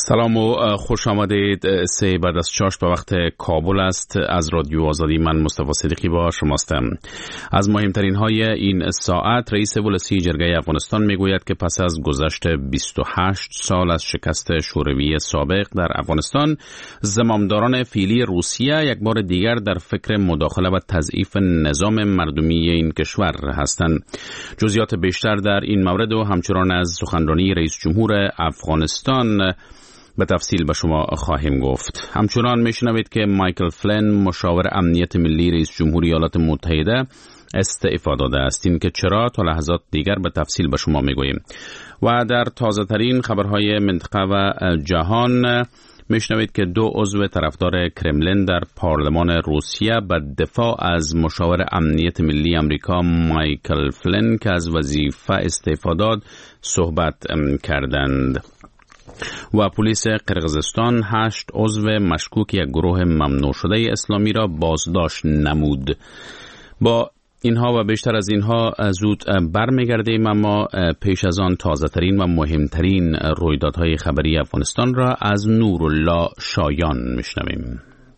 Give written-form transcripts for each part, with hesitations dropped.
سلام و خوش آمدید. 3 بعد از 4 به وقت کابل است. از رادیو آزادی من مصطفی صدیقی با شماستم. از مهمترین های این ساعت، رئیس ولسی جرگه افغانستان میگوید که پس از گذشت 28 سال از شکست شوروی سابق در افغانستان، زمامداران فعلی روسیه یک بار دیگر در فکر مداخله و تضعیف نظام مردمی این کشور هستند. جزئیات بیشتر در این مورد و همچنان از سخنرانی رئیس جمهور افغانستان به تفصیل به شما خواهیم گفت. همچنان میشنوید که مایکل فلین، مشاور امنیت ملی رئیس جمهور ایالات متحده، استعفا داده است. این که چرا تا لحظات دیگر به تفصیل به شما میگوییم. و در تازه ترین خبرهای منطقه و جهان میشنوید که 2 عضو طرفدار کرملین در پارلمان روسیه به دفاع از مشاور امنیت ملی امریکا مایکل فلین که از وظیفه استعفا داد صحبت کردند. و پلیس قرقیزستان 8 عضو مشکوک یک گروه ممنوع شده اسلامی را بازداشت نمود. با اینها و بیشتر از اینها زود برمیگردیم، اما پیش از آن تازه ترین و مهمترین رویدادهای خبری افغانستان را از نورالله شایان میشنویم.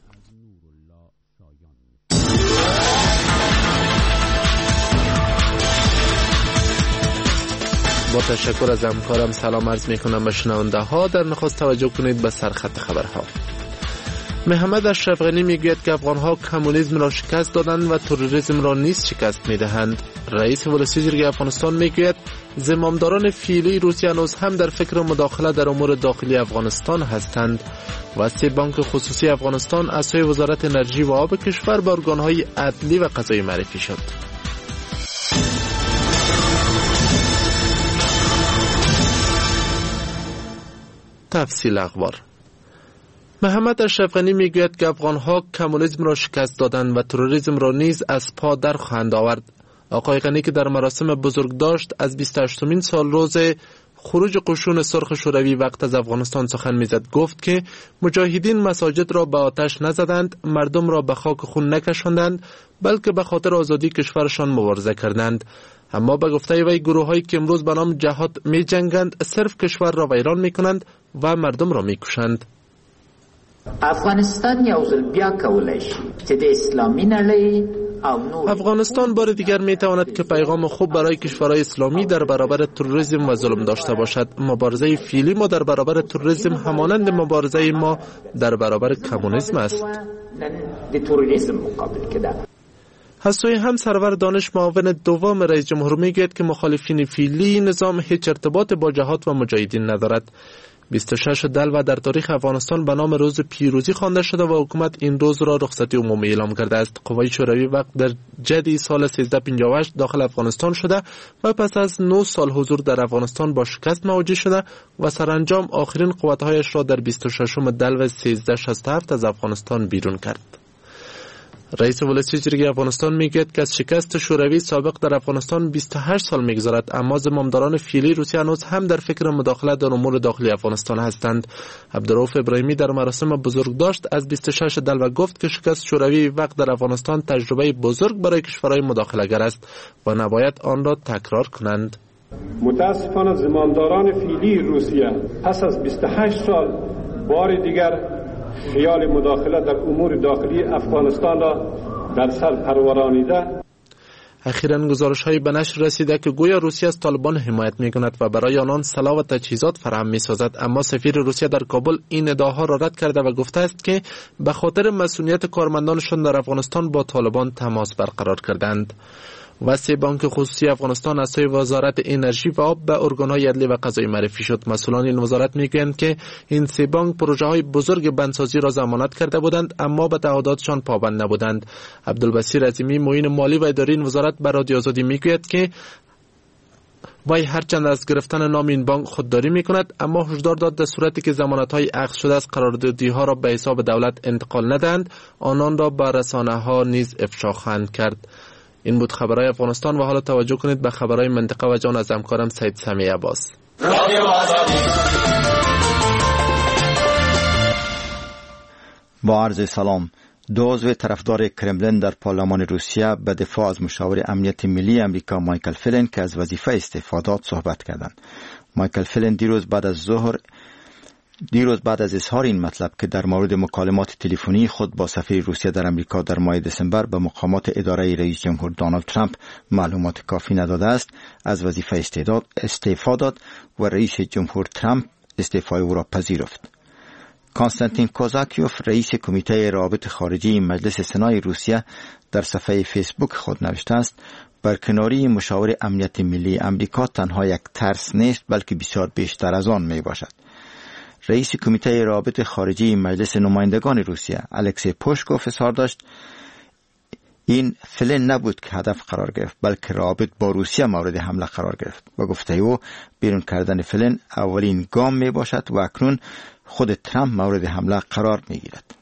با تشکر از همکارم سلام عرض میکنم به شنونده ها. در نخست توجه کنید به سرخط خبرها. محمد اشرف غنی میگوید که افغان ها کمونیسم را شکست دادند و تروریسم را نیز شکست میدهند. رئیس ولسی جرگه افغانستان میگوید زمامداران فعلی روسیه هنوز هم در فکر مداخله در امور داخلی افغانستان هستند. و 3 بانک خصوصی افغانستان از سوی وزارت انرژی و آب کشور به ارگانهای عدلی و قضایی معرفی شد. تفصیل اخبار. محمد اشرف غنی میگوید که افغان‌ها کمونیسم را شکست دادند و تروریسم را نیز از پا در خواهند آورد. آقای غنی که در مراسم بزرگداشت از 28مین سال روز خروج قشون سرخ شوروی وقت از افغانستان سخن میزد گفت که مجاهدین مساجد را به آتش نزدند، مردم را به خاک خون نکشاندند، بلکه به خاطر آزادی کشورشان مبارزه کردند. اما به گفته وی گروهایی که امروز به نام جهاد می جنگند صرف کشور را ویران می کنند و مردم را می کشند. افغانستان یو ځل بیا کولی شي چې د اسلامي نړۍ او نور افغانستان بار دیگر می تواند که پیغام خوب برای کشورهای اسلامی در برابر تروریسم و ظلم داشته باشد. مبارزه فعلی ما در برابر تروریسم همانند مبارزه ما در برابر کمونیسم است. د تروریسم مقابل کده. از سوی هم سرور دانش معاون دوم رئیس جمهور میگوید که مخالفین فعلی نظام هیچ ارتباط با جهاد و مجاهدین ندارد. 26 دلو در تاریخ افغانستان به نام روز پیروزی خوانده شده و حکومت این روز را رخصتی عمومی اعلام کرده است. قوای شوروی وقت در جدی سال 1358 داخل افغانستان شده و پس از 9 سال حضور در افغانستان با شکست مواجه شده و سرانجام آخرین قوت‌هایش را در 26 دلو 1367 از افغانستان بیرون کرد. رئیس ولسی جرگه افغانستان میگوید که از شکست شوروی سابق در افغانستان 28 سال میگذرد، اما زمامداران فعلی روسیه هنوز هم در فکر مداخله در امور داخلی افغانستان هستند. عبدالرؤوف ابراهیمی در مراسم بزرگداشت از 26 دلو گفت که شکست شوروی وقت در افغانستان تجربه بزرگ برای کشورهای مداخله‌گر است و نباید آن را تکرار کنند. متاسفانه زمامداران فعلی روسیه پس از 28 سال بار دیگر خیال مداخله در امور داخلی افغانستان را در سر پرورانیده. اخیراً گزارش‌هایی به نشر رسیده که گویا روسیه از طالبان حمایت می‌کند و برای آنان سلاح و تجهیزات فراهم می‌سازد، اما سفیر روسیه در کابل این ادعاها را رد کرده و گفته است که به خاطر مسئولیت کارمندانشان در افغانستان با طالبان تماس برقرار کردند. و 3 بانک خصوصی افغانستان از سوی وزارت انرژی و آب به ارگان‌های عدلی و قضایی معرفی شد. مسئولان این وزارت میگویند که این 3 بانک پروژه‌های بزرگ بندسازی را ضمانت کرده بودند اما به تعهداتشان پابند نبودند. عبدالبصیر عظیمی، معین مالی و اداری این وزارت به رادیو آزادی میگوید که وی هرچند از گرفتن نام این بانک خودداری میکند، اما هشدار داد در صورتی که ضمانت‌های اخذ شده از قراردادی‌ها را به حساب دولت انتقال ندهند، آنان را به رسانه‌ها نیز افشا خواهند کرد. این بود خبرهای افغانستان و حالا توجه کنید به خبرهای منطقه و جهان از همکارم سید سمیع عباس. با عرض سلام. 2 عضو طرفدار کرملین در پارلمان روسیه به دفاع از مشاور امنیت ملی امریکا مایکل فلین که از وظیفه استعفا داد صحبت کردند. مایکل فلین دیروز بعد از ظهر دیروز بعد از اظهار این مطلب که در مورد مکالمات تلفنی خود با سفیر روسیه در امریکا در ماه دسامبر به مقامات اداره رئیس جمهور دونالد ترامپ معلومات کافی نداده است، از وظیفه استعفا داد و رئیس جمهور ترامپ استعفای او را پذیرفت. کنستانتین کوزاکیوف رئیس کمیته روابط خارجی مجلس سنای روسیه در صفحه فیسبوک خود نوشته است: برکناری مشاور امنیت ملی امریکا تنها یک ترس نیست بلکه بسیار بیشتر از آن می باشد. رئیس کمیته روابط خارجی مجلس نمایندگان روسیه الکسی پوشکوف اظهار داشت این فلن نبود که هدف قرار گرفت بلکه روابط با روسیه مورد حمله قرار گرفت. با گفته او بیرون کردن فلن اولین گام می باشد و اکنون خود ترامپ مورد حمله قرار می گیرد.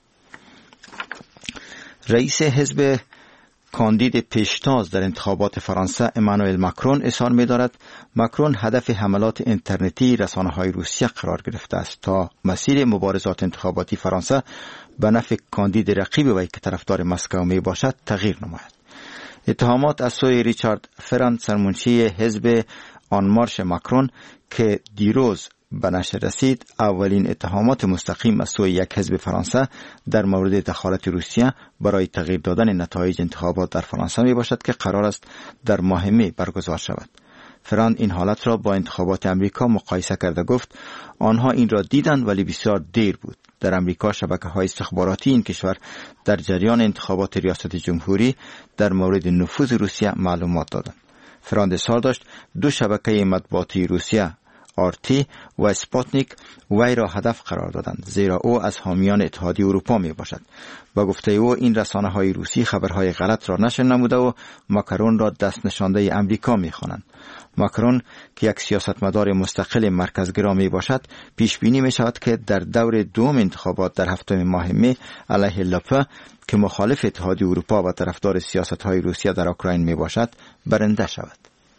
رئیس حزب کاندید پیشتاز در انتخابات فرانسه امانوئل ماکرون اظهار می دارد ماکرون هدف حملات اینترنتی رسانه‌های روسیه قرار گرفته است تا مسیر مبارزات انتخاباتی فرانسه به نفع کاندید رقیب وی که طرفدار مسکو می باشد تغییر نماید. اتهامات از سوی ریچارد فران سرمنشی حزب آن مارش ماکرون که دیروز به نشر رسید اولین اتهامات مستقیم از سوی یک حزب فرانسه در مورد دخالت روسیه برای تغییر دادن نتایج انتخابات در فرانسه می باشد که قرار است در ماه می برگزار شود. فران این حالت را با انتخابات امریکا مقایسه کرده گفت آنها این را دیدند ولی بسیار دیر بود. در امریکا شبکه‌های استخباراتی این کشور در جریان انتخابات ریاست جمهوری در مورد نفوذ روسیه معلومات دادند. فران اظهار داشت دو شبکه مطبوعاتی روسیه آرتی و اسپوتنیک وی را هدف قرار دادند زیرا او از حامیان اتحادیه اروپا می باشد. با گفته او این رسانه‌های روسی خبرهای غلط را نشر نموده و ماکرون را دست نشانده امریکا می خوانند. ماکرون که یک سیاستمدار مستقل مرکزگرا می باشد پیش بینی می شود که در دور دوم انتخابات در هفتم ماه می علیه لپه که مخالف اتحادیه اروپا و طرفدار سیاست‌های روسیه در اوکراین می باشد برنده شود.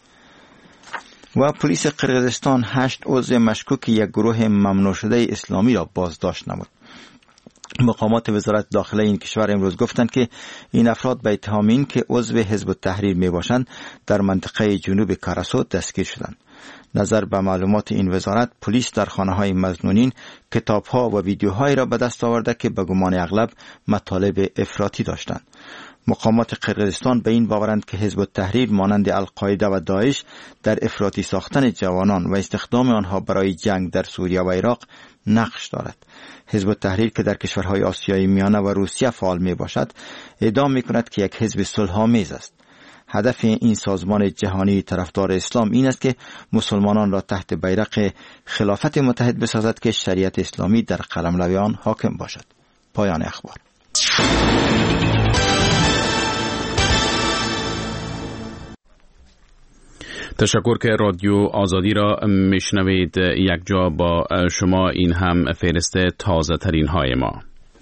و پلیس قرقیزستان 8 عضو مشکوک یک گروه ممنوع شده اسلامی را بازداشت نمود. مقامات وزارت داخله این کشور امروز گفتند که این افراد به اتهام این که عضو حزب التحریر می باشند در منطقه جنوب کاراسو دستگیر شدند. نظر به معلومات این وزارت پلیس در خانه‌های مظنونین کتاب‌ها و ویدیوهایی را به دست آورده که به گمان اغلب مطالب افراطی داشتند. مقامات قرقیزستان به این باورند که حزب التحریر مانند القاعده و داعش در افراطی ساختن جوانان و استخدام آنها برای جنگ در سوریه و عراق نقش دارد. حزب التحریر که در کشورهای آسیای میانه و روسیه فعال می باشد ادعا می کند که یک حزب صلح‌آمیز است. هدف این سازمان جهانی طرفدار اسلام این است که مسلمانان را تحت بیرق خلافت متحد بسازد که شریعت اسلامی در قلمرو آن حاکم باشد. پایان اخبار. تشکر که رادیو آزادی را میشنوید. یک جا با شما این هم فهرست تازه ترین های ما.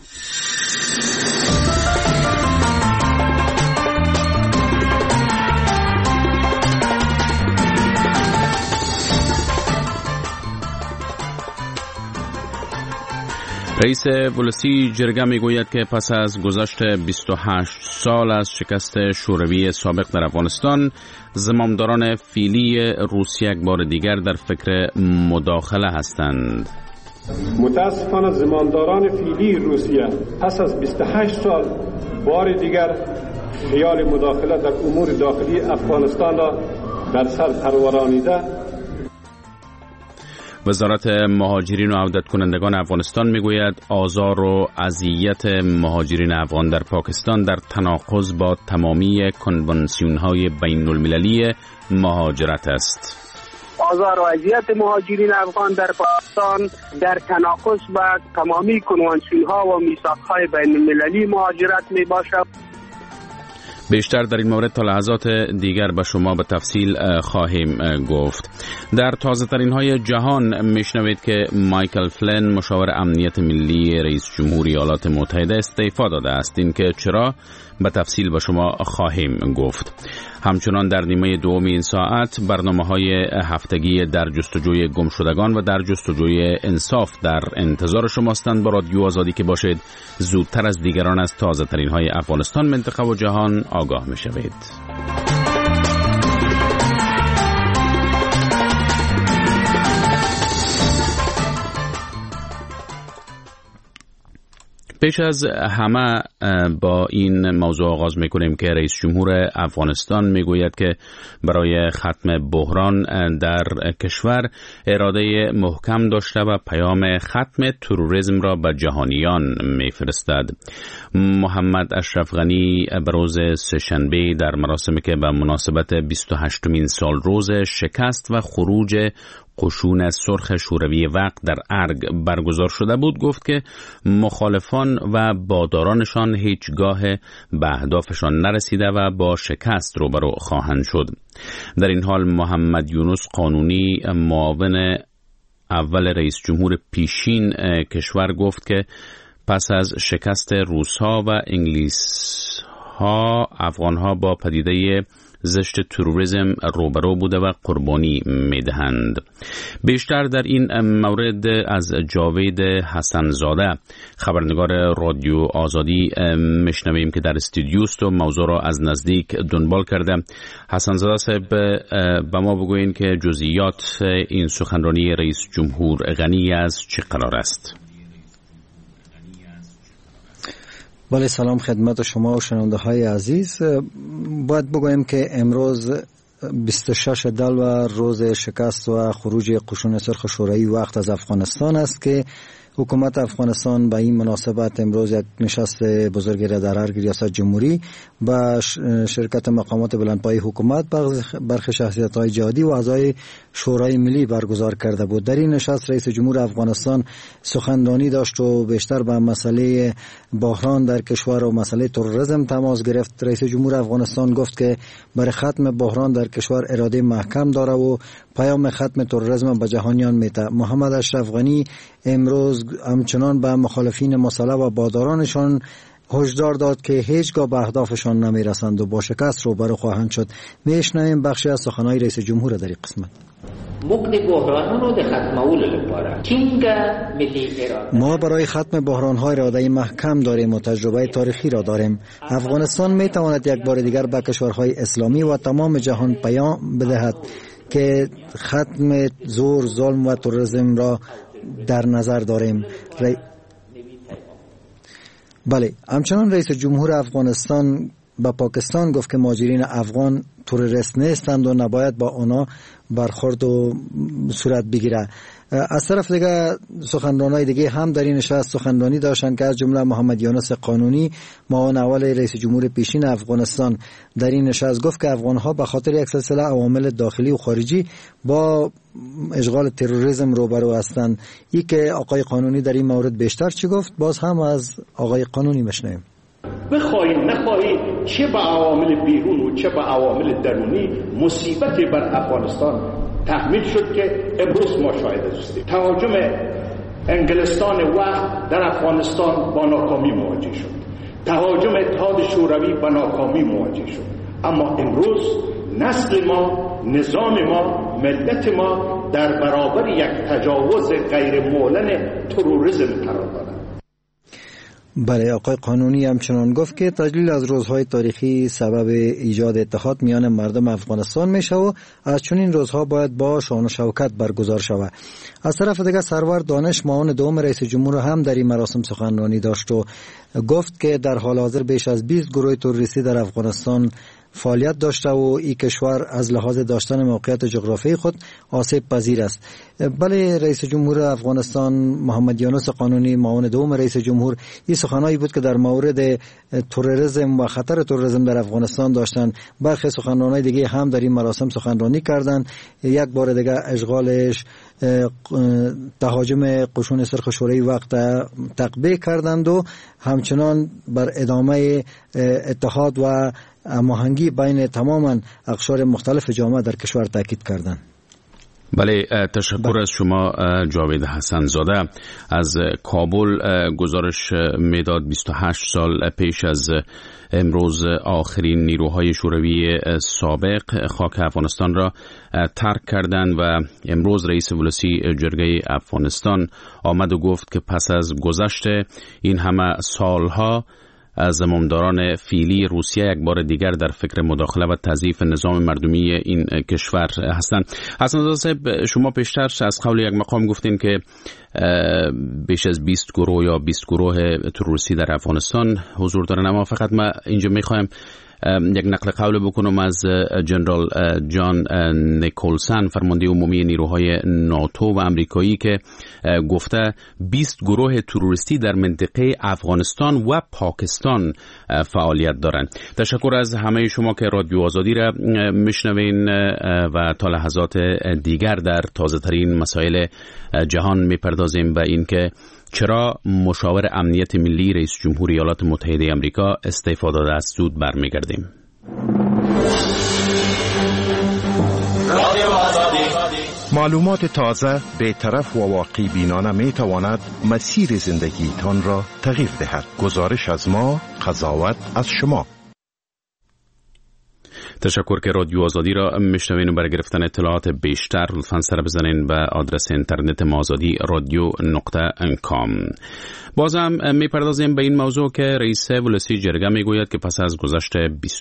رئیس ولسی جرگه میگوید که پس از گذشت 28 سال از شکست شوروی سابق در افغانستان، زمامداران فعلی روسیه یک بار دیگر در فکر مداخله هستند. متاسفانه زمامداران فعلی روسیه پس از 28 سال بار دیگر خیال مداخله در امور داخلی افغانستان را در سر پرورانیده. وزارت مهاجرین و عودت کنندگان افغانستان میگوید آزار و اذیت مهاجرین افغان در پاکستان در تناقض با تمامی کنوانسیون‌های بین المللی مهاجرت است. آزار و اذیت مهاجرین افغان در پاکستان در تناقض با تمامی کنوانسیون‌ها و میثاق‌های بین المللی مهاجرت میباشد. بیشتر در این مورد تا لحظات دیگر به شما به تفصیل خواهیم گفت. در تازه ترین های جهان میشنوید که مایکل فلن مشاور امنیت ملی رئیس جمهوری ایالات متحده استعفا داده است. این که چرا به تفصیل به شما خواهیم گفت. همچنان در نیمه دوم این ساعت برنامه‌های هفتگی در جستجوی گمشدگان و در جستجوی انصاف در انتظار شماستند. با رادیو آزادی که باشید زودتر از دیگران از تازه ترین های افغانستان، منطقه و جهان آگاه می‌شوید. پیش از همه با این موضوع آغاز میکنیم که رئیس جمهور افغانستان میگوید که برای ختم بحران در کشور اراده محکم داشته و پیام ختم تروریسم را به جهانیان میفرستد. محمد اشرف غنی به روز سه‌شنبه در مراسمی که به مناسبت 28مین سال روز شکست و خروج قشون سرخ شوروی وقت در ارگ برگزار شده بود گفت که مخالفان و بادارانشان هیچگاه به اهدافشان نرسیده و با شکست روبرو خواهند شد. در این حال محمد یونس قانونی معاون اول رئیس جمهور پیشین کشور گفت که پس از شکست روس‌ها و انگلیس‌ها افغان‌ها با پدیده زشت تروریسم روبرو بوده و قربانی میدهند. بیشتر در این مورد از جاوید حسن زاده خبرنگار رادیو آزادی میشنویم که در استودیوست و موضوع را از نزدیک دنبال کرده. حسن زاده صاحب به ما بگوین که جزئیات این سخنرانی رئیس جمهور غنی از چه قرار است؟ بله، سلام خدمت شما و شنونده های عزیز. باید بگویم که امروز 26 دلو روز شکست و خروج قشون سرخ شوروی وقت از افغانستان است که حکومت افغانستان به این مناسبت امروز یک نشست بزرگی را در ارگ ریاست جمهوری با شرکت مقامات بلندپایه حکومت، برخی شخصیت‌های جهادی و اعضای شورای ملی برگزار کرده بود. در این نشست رئیس جمهور افغانستان سخنرانی داشت و بیشتر به مسئله بحران در کشور و مسئله تروریسم تماس گرفت. رئیس جمهور افغانستان گفت که برای ختم بحران در کشور اراده محکم داره و پیام ختم تروریسم به جهانیان میده. محمد اشرف غنی امروز همچنان به مخالفین مسلح و بادارانشان هشدار داد که هیچگاه به اهدافشان نمیرسند و با شکست روبرو خواهند شد. میشنویم بخشی از سخنهای رئیس جمهور در این قسمت. ما برای ختم بحران‌ها اراده محکم داریم و تجربه تاریخی را داریم. افغانستان میتواند یک بار دیگر به کشورهای اسلامی و تمام جهان پیام بدهد که ختم زور، ظلم و تروریسم را در نظر داریم. بله، همچنان رئیس جمهور افغانستان با پاکستان گفت که مهاجرین افغان تروریست نیستند و نباید با آنها برخورد و صورت بگیره. از طرف دیگه سخنرانای دیگه هم در این نشست سخنرانی داشتند که از جمله محمد یونس قانونی معاون اول رئیس جمهور پیشین افغانستان در این نشست گفت که افغانها به خاطر یک سلسله عوامل داخلی و خارجی با اشغال تروریسم روبرو هستند. این که آقای قانونی در این مورد بیشتر چی گفت باز هم از آقای قانونی میشنویم. بخواهیم نخواهیم چه به عوامل بیرون و چه به عوامل درونی مصیبتی بر افغانستان تحمیل شد که امروز ما شاهد هستیم. تهاجم انگلستان وقت در افغانستان با ناکامی مواجه شد. تهاجم اتحاد شوروی با ناکامی مواجه شد. اما امروز نسل ما، نظام ما، ملت ما در برابر یک تجاوز غیر معلن تروریسم قرار دارد. بله، آقای قانونی همچنان گفت که تجلیل از روزهای تاریخی سبب ایجاد اتحاد میان مردم افغانستان میشه و از چنین روزها باید با شان و شوکت برگزار شود. از طرف دیگر سرور دانش معاون دوم رئیس جمهور هم در این مراسم سخنرانی داشت و گفت که در حال حاضر بیش از 20 گروه تروریستی در افغانستان فعالیت داشته و این کشور از لحاظ داشتن موقعیت جغرافیایی خود آسیب پذیر است. بله، رئیس جمهور افغانستان محمد یونس قانونی معاون دوم رئیس جمهور این سخنانی بود که در مورد تروریسم و خطر تروریسم در افغانستان داشتند. برخی سخنرانای دیگه هم در این مراسم سخنرانی کردند. یک بار دیگه اشغالش، تهاجم قشون سرخ شوروی وقت تقبیح کردند و همچنان بر ادامه اتحاد و هماهنگی بین تماما اقشار مختلف جامعه در کشور تاکید کردند. بله، تشکر از شما جاوید حسن زاده. از کابل گزارش میداد 28 سال پیش از امروز آخرین نیروهای شوروی سابق خاک افغانستان را ترک کردند و امروز رئیس ولسی جرگه افغانستان آمد و گفت که پس از گذشت این همه سالها زمامداران فعلی روسیه یک بار دیگر در فکر مداخله و تضعیف نظام مردمی این کشور هستند. حسن زاده صاحب، شما پیشتر از قول یک مقام گفتین که بیش از 20 گروه یا 20 گروه تروریستی در افغانستان حضور دارن، اما فقط ما اینجا میخوایم یک نقل قول بکنم از جنرال جان نیکولسن، فرمانده عمومی نیروهای ناتو و امریکایی، که گفته 20 گروه تروریستی در منطقه افغانستان و پاکستان فعالیت دارند. تشکر از همه شما که رادیو آزادی را میشنوین و تا لحظات دیگر در تازه ترین مسائل جهان میپردازیم به این که چرا مشاور امنیت ملی رئیس جمهور ایالات متحده آمریکا استعفا داده است. زود برمیگردیم. معلومات تازه، بی‌طرف و واقعی بینانه می تواند مسیر زندگیتان را تغییر دهد. گزارش از ما، قضاوت از شما. تشکر که رادیو آزادی را میشنوین و برای گرفتن اطلاعات بیشتر لطفاً سر بزنین به آدرس اینترنت ما azadi.radio.com. بازم میپردازیم به این موضوع که رئیس ولسی جرگه میگوید که پس از گذشت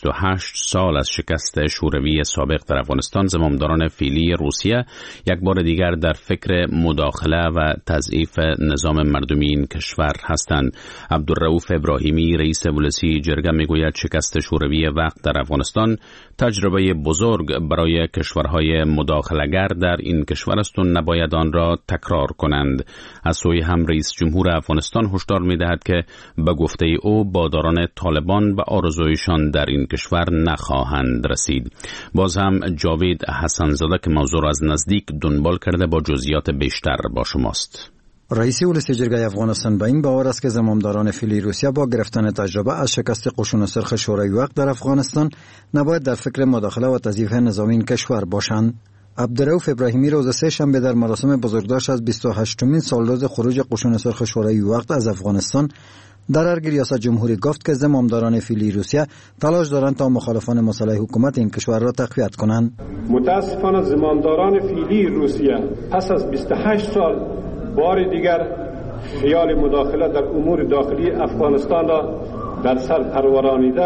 28 سال از شکست شوروی سابق در افغانستان، زمامداران فعلی روسیه یک بار دیگر در فکر مداخله و تضعیف نظام مردمی این کشور هستند. عبدالرؤوف ابراهیمی، رئیس ولسی جرگه میگوید شکست شوروی وقت در افغانستان تجربه بزرگ برای کشورهای مداخله‌گر در این کشور است و نباید آن را تکرار کنند. از سوی هم رئیس جمهور افغانستان هشدار می‌دهد که به گفته او باداران طالبان به آرزویشان در این کشور نخواهند رسید. باز هم جاوید حسن‌زاده که موضوع را از نزدیک دنبال کرده با جزئیات بیشتر با شماست. رئیس ولسی جرگه افغانستان به این باور است که زمامداران فعلی روسیه با گرفتن تجربه از شکست قشون سرخ شوروی وقت در افغانستان نباید در فکر مداخله و تضعیف نظام این کشور باشند. عبدالرؤوف ابراهیمی روز سه شنبه در مراسم بزرگداشت از 28مین سالروز خروج قشون سرخ شوروی وقت از افغانستان در ارگ ریاست جمهوری گفت که زمامداران فعلی روسیه تلاش دارند تا مخالفان مسلح حکومت این کشور را تقویت کنند. متاسفانه زمامداران فعلی روسیه پس از 28 سال بار دیگر خیال مداخله در امور داخلی افغانستان را در سر پرورانیده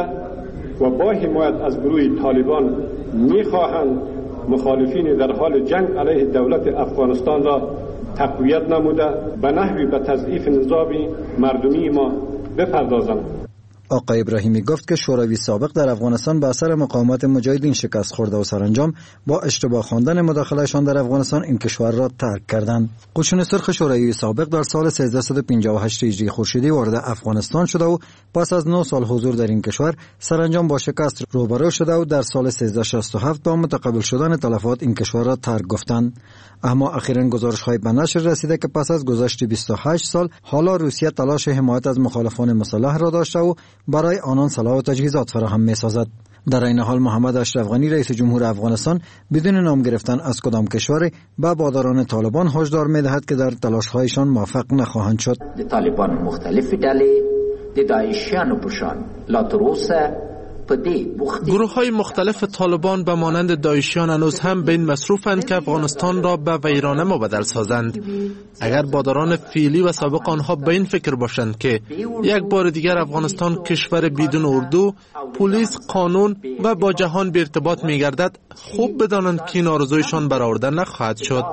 و با حمایت از گروه طالبان می‌خواهند مخالفین در حال جنگ علیه دولت افغانستان را تقویت نموده به نحوی به تضعیف نظام مردمی ما بپردازند. آقای ابراهیمی گفت که شوروی سابق در افغانستان به اثر مقاومت مجاهدین شکست خورده و سرانجام با اشتباه خواندن مداخلهشان در افغانستان این کشور را ترک کردند. قشون سرخ شوروی سابق در سال 1358 هجری خورشیدی وارد افغانستان شده و پس از 9 سال حضور در این کشور سرانجام با شکست روبرو شده و در سال 1367 با متقبل شدن تلفات این کشور را ترک گفتند. اما اخیراً گزارش‌های به نشر رسیده که پس از گذشت 28 سال حالا روسیه تلاش حمایت از مخالفان مسلح را داشته و برای آنان سلاح و تجهیزات فراهم می‌سازد. در این حال محمد اشرف غنی رئیس جمهور افغانستان بدون نام گرفتن از کدام کشور به باداران طالبان هشدار می‌دهد که در تلاش‌هایشان موفق نخواهند شد. طالبان مختلف ډلې د داعشیانو په شان لا تر اوسه گروه های مختلف طالبان به مانند داعشیان هنوز هم به این مصروفند که افغانستان را به ویرانه مبدل سازند. اگر باداران فعلی و سابق آنها به این فکر باشند که یک بار دیگر افغانستان کشور بدون اردو، پلیس، قانون و با جهان به ارتباط می گردد، خوب بدانند که این آرزویشان برآورده نخواهد شد.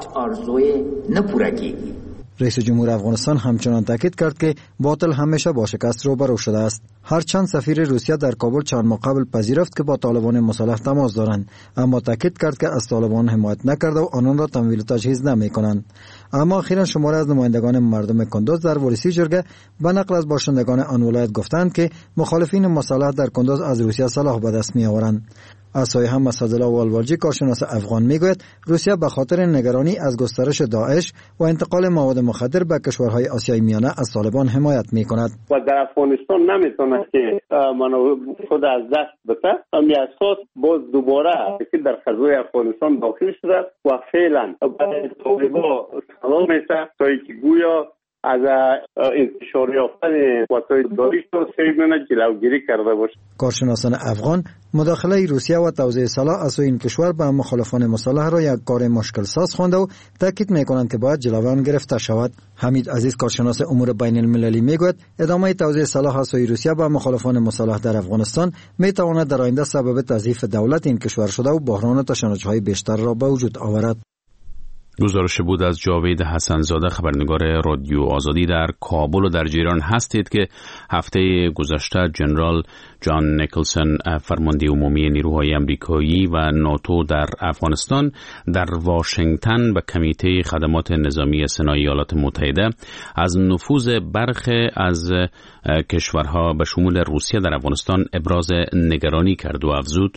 رئیس جمهور افغانستان همچنان تاکید کرد که باطل همیشه با شکست روبرو شده است. هرچند سفیر روسیه در کابل چند ماه قبل پذیرفت که با طالبان مسلح تماس دارند، اما تاکید کرد که از طالبان حمایت نکرده و آنان را تمویل و تجهیز نمی‌کنند. اما اخیراً شماری از نمایندگان مردم کندوز در ولسی جرگه به نقل از باشندگان آن ولایت گفتند که مخالفین مسلح در کندوز از روسیه سلاح به دست می‌آورند. از سوی هم اسدالله والوالجی کارشناس افغان میگوید روسیه به خاطر نگرانی از گسترش داعش و انتقال مواد مخدر به کشورهای آسیای میانه از طالبان حمایت میکند. و در افغانستان نمیتونه که خود از دست بده. همین اساس باز دوباره که در فضای افغانستان داخل شده و فعلا برای طالبان سلام میشه تا اینکه گویا از انتشار یافتن وسایل داریش رو سیمونه جلوگیری کرده باشه. کارشناسان افغان مداخله روسیه و توزیع سلاح از این کشور به مخالفان مسلح را یک کار مشکل ساز خوانده و تاکید میکنند که باید جلوی آن گرفته شود. حمید عزیز کارشناس امور بین المللی میگوید ادامه توزیع سلاح از روسیه به مخالفان مسلح در افغانستان میتواند در آینده سبب تضعیف دولت این کشور شده و بحران و تشنج‌های بیشتر را به وجود آورد. گزارش بود از جاوید حسن‌زاده، خبرنگار رادیو آزادی در کابل و در جریان هستید که هفته گذشته جنرال جان نیکلسون، فرمانده عمومی نیروهای آمریکایی و ناتو در افغانستان، در واشنگتن به کمیته خدمات نظامی سنای ایالات متحده از نفوذ برخی از کشورها به شمول روسیه در افغانستان ابراز نگرانی کرد و افزود: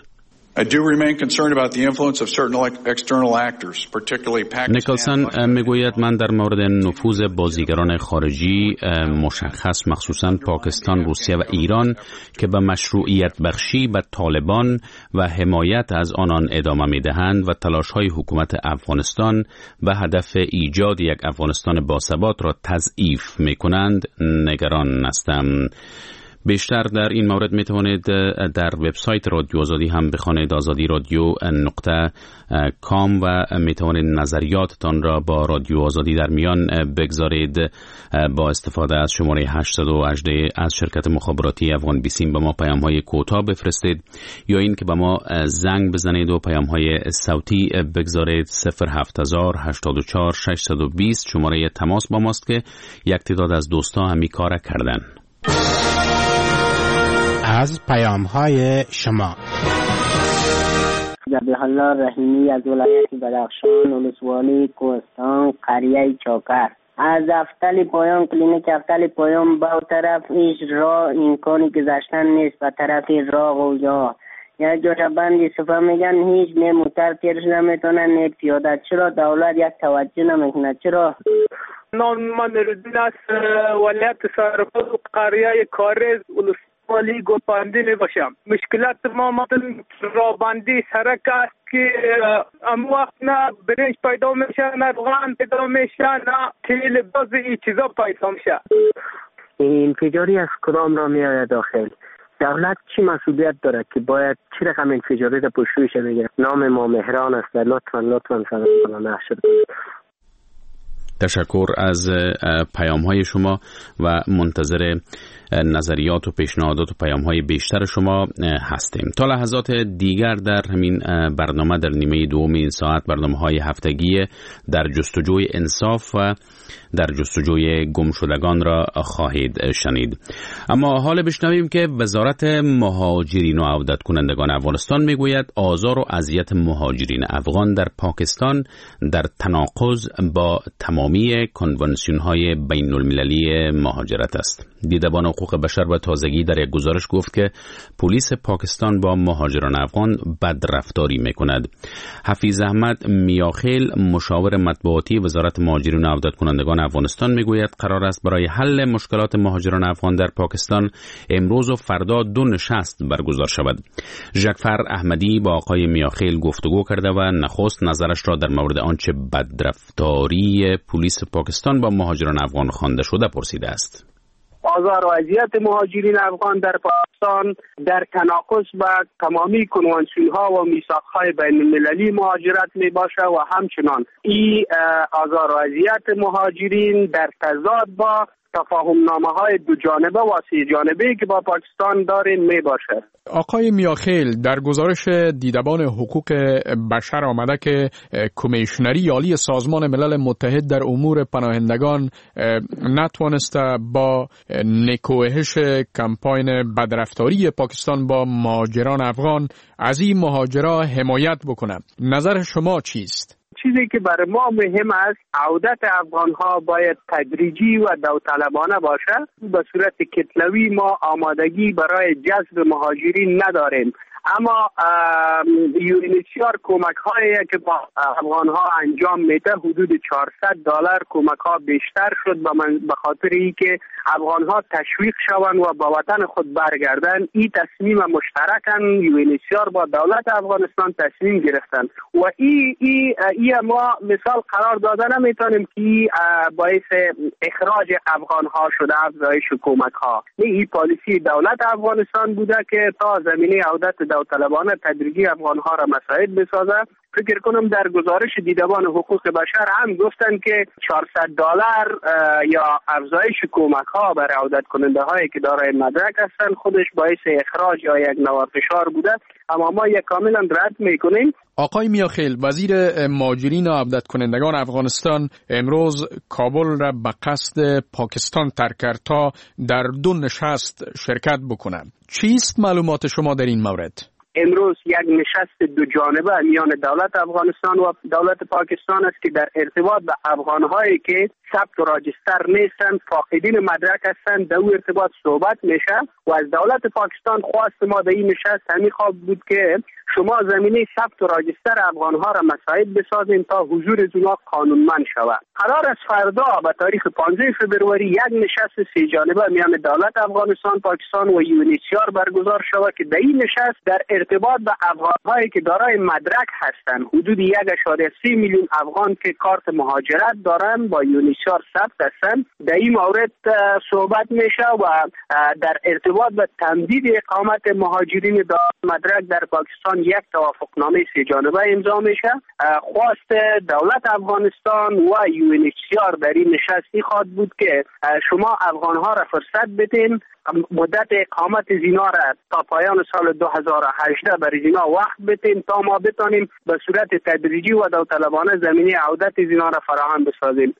نیکلسون میگوید من در مورد نفوذ بازیگران خارجی مشخص مخصوصاً پاکستان، روسیه و ایران که به مشروعیت بخشی به طالبان و حمایت از آنان ادامه میدهند و تلاش‌های حکومت افغانستان به هدف ایجاد یک افغانستان باثبات را تضعیف میکنند نگران هستم. بیشتر در این مورد می توانید در وبسایت رادیو آزادی هم بخوانید، azadi.radio.com، و می توانید نظریاتتان را با رادیو آزادی در میان بگذارید با استفاده از شماره 818 از شرکت مخابراتی افغان بیسیم به ما پیام‌های کوتاه بفرستید، یا این که به ما زنگ بزنید و پیام‌های صوتی بگذارید. 07084 620 شماره تماس با ماست که یک تعداد از دوستا همین کار کردن. از پیام‌های شما. ذبیح الله رحیمی از ولایت بدخشان، ولسوالی کوهستان، قریه چاکر. از افتل پایان، کلینیک افتل پایان به طرف هیچ راه امکانی گذشتن نیست، به طرف راه و یا جا بندی صفحه میگن هیچ نه موتر پیرش نمیتونه نه پیاده. چرا دولت یک توجه نمیکنه؟ چرا؟ نام من نوردین است، ولایت سرپل، قریه کارز، ولسوالی گلپاندی میباشم. مشکلات ما مثلا رابندی سرک است که ام وقت نه برنج پیدا میشه، نه روغن پیدا میشه، نه تیل باز این چیزا پیدا میشه. این انفجاری از کدام را میآید داخل؟ دولت چی مسئولیت داره که باید چی رقم انفجاری را پشتوش بگیره؟ نام ما مهران است، لطفاً سلام نشد. تشکر از پیام‌های شما و منتظر نظریات و پیشنهادات و پیام‌های بیشتر شما هستیم. تا لحظات دیگر در همین برنامه، در نیمه دوم این ساعت، برنامه‌های هفتگی در جستجوی انصاف و در جستجوی گمشدگان را خواهید شنید. اما حال بشنویم که وزارت مهاجرین و عودت کنندگان افغانستان میگوید آزار و اذیت مهاجرین افغان در پاکستان در تناقض با تمامی کنوانسیون‌های بین المللی مهاجرت است. دیدبان حقوق بشر و تازگی در یک گزارش گفت که پلیس پاکستان با مهاجران افغان بدرفتاری میکند. حفیظ احمد میاخیل، مشاور مطبوعاتی وزارت مهاجرین و عودت کنندگان افغانستان میگوید قرار است برای حل مشکلات مهاجران افغان در پاکستان امروز و فردا 2 نشست برگزار شود. ژکفر احمدی با آقای میاخیل گفتگو کرده و نخست نظرش را در مورد آنچه بدرفتاری پلیس پاکستان با مهاجران افغان خوانده شده پرسیده است. آزار و اذیت مهاجرین افغان در پاکستان در تناقض با تمامی کنوانسیون‌ها و میثاق‌های بین المللی مهاجرت میباشه و همچنان این آزار و اذیت مهاجرین در تضاد با تفاهم‌نامه‌های دو جانبه و سه جانبه‌ای که با پاکستان داریم میباشه. آقای میاخیل، در گزارش دیدبان حقوق بشر آمده که کمیشنری عالی سازمان ملل متحد در امور پناهندگان نتوانسته با نکوهش کمپاین بدرفتاری پاکستان با مهاجران افغان از این مهاجرا حمایت بکنه. نظر شما چیست؟ چیزی که برای ما مهم است عودت افغان‌ها باید تدریجی و داوطلبانه باشه. به صورت کتلوی ما آمادگی برای جذب مهاجرین نداریم، اما یونیسیار کمک هایی که با افغان ها انجام میده حدود $400 کمک ها بیشتر شد به خاطر اینکه افغانها تشویق شوند و به وطن خود برگردن. این تصمیم مشترکاً UNHCR با دولت افغانستان تصمیم گرفتن و ای ما مثال قرار داده نمیتونیم که باعث اخراج افغانها شده، افزایش کمک‌ها. این پالیسی دولت افغانستان بوده که تا زمینه عودت داوطلبانه تدریجی افغانها را مساعد بسازه. فکر کنم در گزارش دیدبان حقوق بشر هم گفتن که $400 یا افزایش کمک ها برای عودت کننده هایی که دارای مدرک هستند خودش باعث اخراج یا یک نوع فشار بوده، اما ما یک کاملا رد میکنیم. آقای میاخیل، وزیر مهاجرین و عودت کنندگان افغانستان امروز کابل را به قصد پاکستان ترک کرد تا در 2 نشست شرکت بکنند. چیست معلومات شما در این مورد؟ امروز یک نشست 2 جانبه میان دولت افغانستان و دولت پاکستان است که در ارتباط به افغان‌هایی که ثبت و راجستر نیستند، فاقدین مدرک هستند، در اون ارتباط صحبت میشه و از دولت پاکستان خواست ما در این نشست همین خواب بود که شما زمینه ثبت و راجستر افغان‌ها را مساعد بسازین تا حضور اونها قانونمند شود. قرار است فردا به تاریخ 15 فوریه یک نشست 3 جانبه میان دولت افغانستان، پاکستان و UNHCR برگزار شود که در این نشست در ارتباط به افغان‌هایی که دارای مدرک هستند، حدود 1.3 میلیون افغان که کارت مهاجرت دارند با UNHCR ثبت هستند، در این مورد صحبت میشه و در ارتباط به تمدید اقامت مهاجرین دارای مدرک در پاکستان یک توافقنامه 3 جانبه امضا میشه. خواست دولت افغانستان و UNHCR در این نشستی خواد بود که شما افغانها را فرصت بدین، مدت اقامت زینا را تا پایان سال 2018 برای زینا وقت بدین تا ما بتانیم به صورت تدریجی و داوطلبانه زمینه عودت زینا را فراهم بسازیم.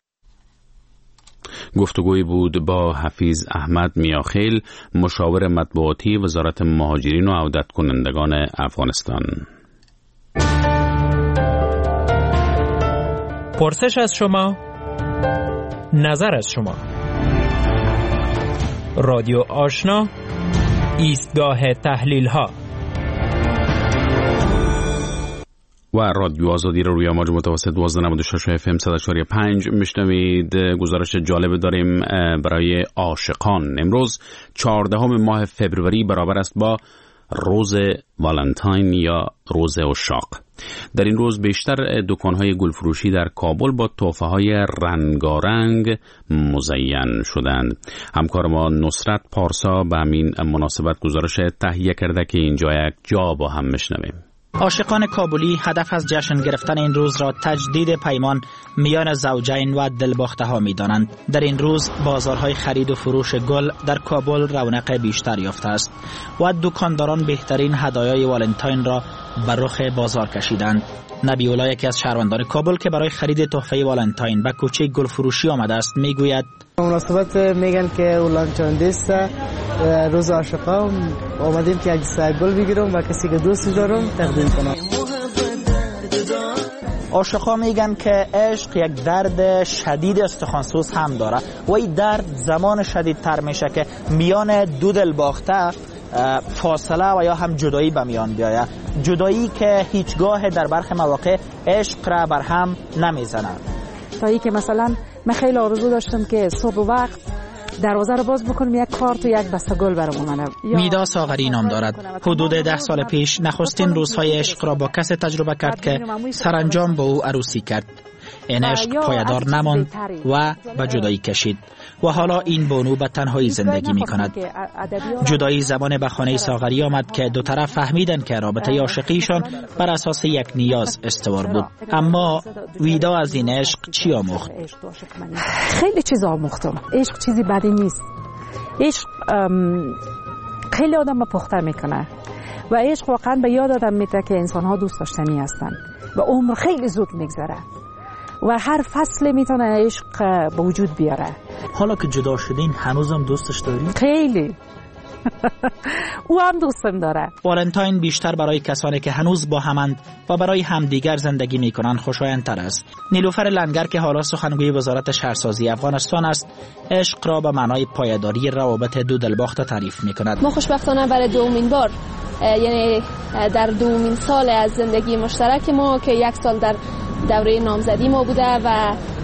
گفتگوی بود با حفیظ احمد میاخیل، مشاور مطبوعاتی وزارت مهاجرین و عودت کنندگان افغانستان. پرسش از شما، نظر از شما. رادیو آشنا، ایستگاه تحلیل ها. و رادیو آزادی رو روی امواج متوسط 1296 FM 100.5 میشنوید. گزارش جالب داریم برای عاشقان. امروز 14 ماه فوریه برابر است با روز والنتاین یا روز عشاق. در این روز بیشتر دکان‌های گلفروشی در کابل با تحفه‌های رنگارنگ مزین شدند. همکار ما نصرت پارسا به همین مناسبت گزارش تهیه کرده که اینجا یک جا با هم میشنویم. عاشقان کابلی هدف از جشن گرفتن این روز را تجدید پیمان میان زوجین و دلباخته ها می دانند. در این روز بازارهای خرید و فروش گل در کابل رونق بیشتر یافته است و دکانداران بهترین هدایای والنتاین را بر رخ بازار کشیدند. نبی‌الله، یکی از شهروندان کابل که برای خرید تحفه والنتاین به کوچه گل فروشی آمده است، میگوید مناسبت میگن که والنتاین است، روز عاشقان، آمدیم که یک سگ گل بگیرم و کسی که دوستی دارم تقدیم کنم. عاشقا میگن که عشق یک درد شدید استخوانسوز هم داره و این درد زمان شدیدتر میشه که میان دو دلباخته فاصله و یا هم جدایی به میان بیاید، جدایی که هیچگاه در برخی مواقع عشق را بر هم نمیزنه. تا ای که مثلا من خیلی آرزو داشتم که صبح وقت دروازه رو باز بکنم یک کارت و یک بسته گل برام اومد. میدا ساغری نام دارد. حدود 10 سال پیش نخستین روزهای عشق را با کسی تجربه کرد که سرانجام با او عروسی کرد. این عشق پایدار نماند و به جدایی کشید و حالا این بانو به تنهایی زندگی می کند. جدایی زمان به خانه ساغری آمد که دو طرف فهمیدن که رابطه عاشقیشان بر اساس یک نیاز استوار بود. اما ویدا از این عشق چی آموخت؟ خیلی چیز آموختم. عشق چیزی بدی نیست. عشق خیلی آدم رو پختر میکنه و عشق واقعا به یاد آدم میده که انسان ها دوست داشتنی هستن و عمر خیلی زود میگذره و هر فصل میتونه عشق به وجود بیاره. حالا که جدا شدین هنوزم دوستش داری؟ خیلی. او هم دوستم داره. والنتاین بیشتر برای کسانی که هنوز با همند و برای همدیگر زندگی میکنن خوشایندتر است. نیلوفر لنگر که حالا سخنگوی وزارت شهرسازی افغانستان است، عشق را به معنای پایداری روابط دو دلباخته تعریف میکند. ما خوشبختانه برای دومین بار، یعنی در دومین سال از زندگی مشترک ما که 1 سال در دوره نامزدی ما بوده و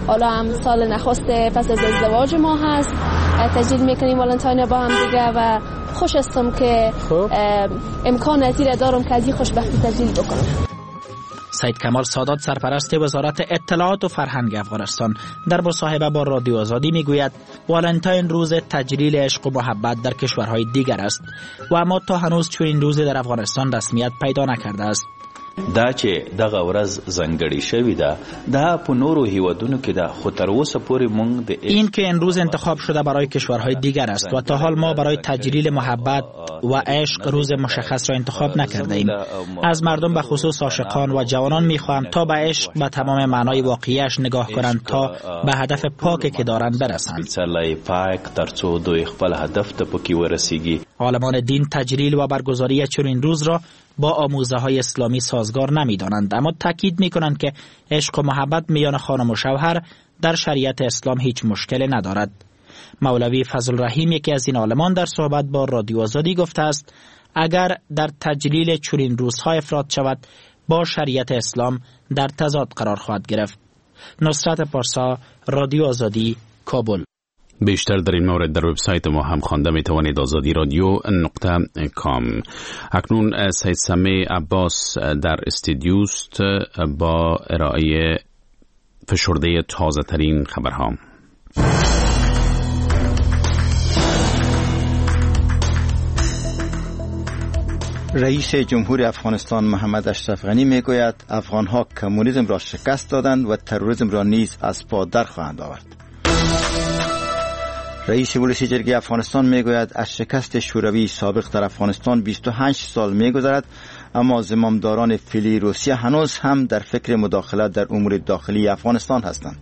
حالا هم سال نخست پس از ازدواج ما هست، تجلیل میکنیم والنتاین با هم دیگه و خوش هستم که امکاناتی را دارم که از این خوشبختی تجلیل بکنم. سید کمال سادات سرپرست وزارت اطلاعات و فرهنگ افغانستان در مصاحبه با رادیو آزادی میگوید والنتاین روز تجلیل عشق و محبت در کشورهای دیگر است و اما تا هنوز چنین روزی در افغانستان رسمیت پیدا نکرده است. دا چې دغه ورځ ځانګړې شوې ده دا په نورو هیوادونو کې ده، خو تر اوسه پورې موږ د این که این روز انتخاب شده برای کشورهای دیگر است و تا حال ما برای تجلیل محبت و عشق روز مشخص را انتخاب نکرده ایم. از مردم به خصوص عاشقان و جوانان میخواهم تا به عشق به تمام معنای واقعیش نگاه کنند تا به هدف پاکی که دارند برسند. عالمان دین تجلیل و برگزاری چنین روز را با آموزه های اسلامی سازگار نمی دانند، اما تاکید می کنند که عشق و محبت میان خانم و شوهر در شریعت اسلام هیچ مشکلی ندارد. مولوی فضل رحیم یکی از این عالمان در صحبت با رادیو آزادی گفته است اگر در تجلیل چنین روزها افراط شود با شریعت اسلام در تضاد قرار خواهد گرفت. نصرت پارسا، رادیو آزادی، کابل. بیشتر در این مورد در وبسایت ما هم خوانده می توانید azadi.radio.com. اکنون سید سمی عباس در استودیوست با ارائه فشرده تازه ترین خبرها. رئیس جمهور افغانستان محمد اشرف غنی میگوید افغانها کمونیسم را شکست دادند و تروریسم را نیز از پا در خواهند آورد. رئیس ولسی جرگه افغانستان میگوید از شکست شوروی سابق در افغانستان 28 سال میگذرد، اما زمامداران فعلی روسیه هنوز هم در فکر مداخلت در امور داخلی افغانستان هستند.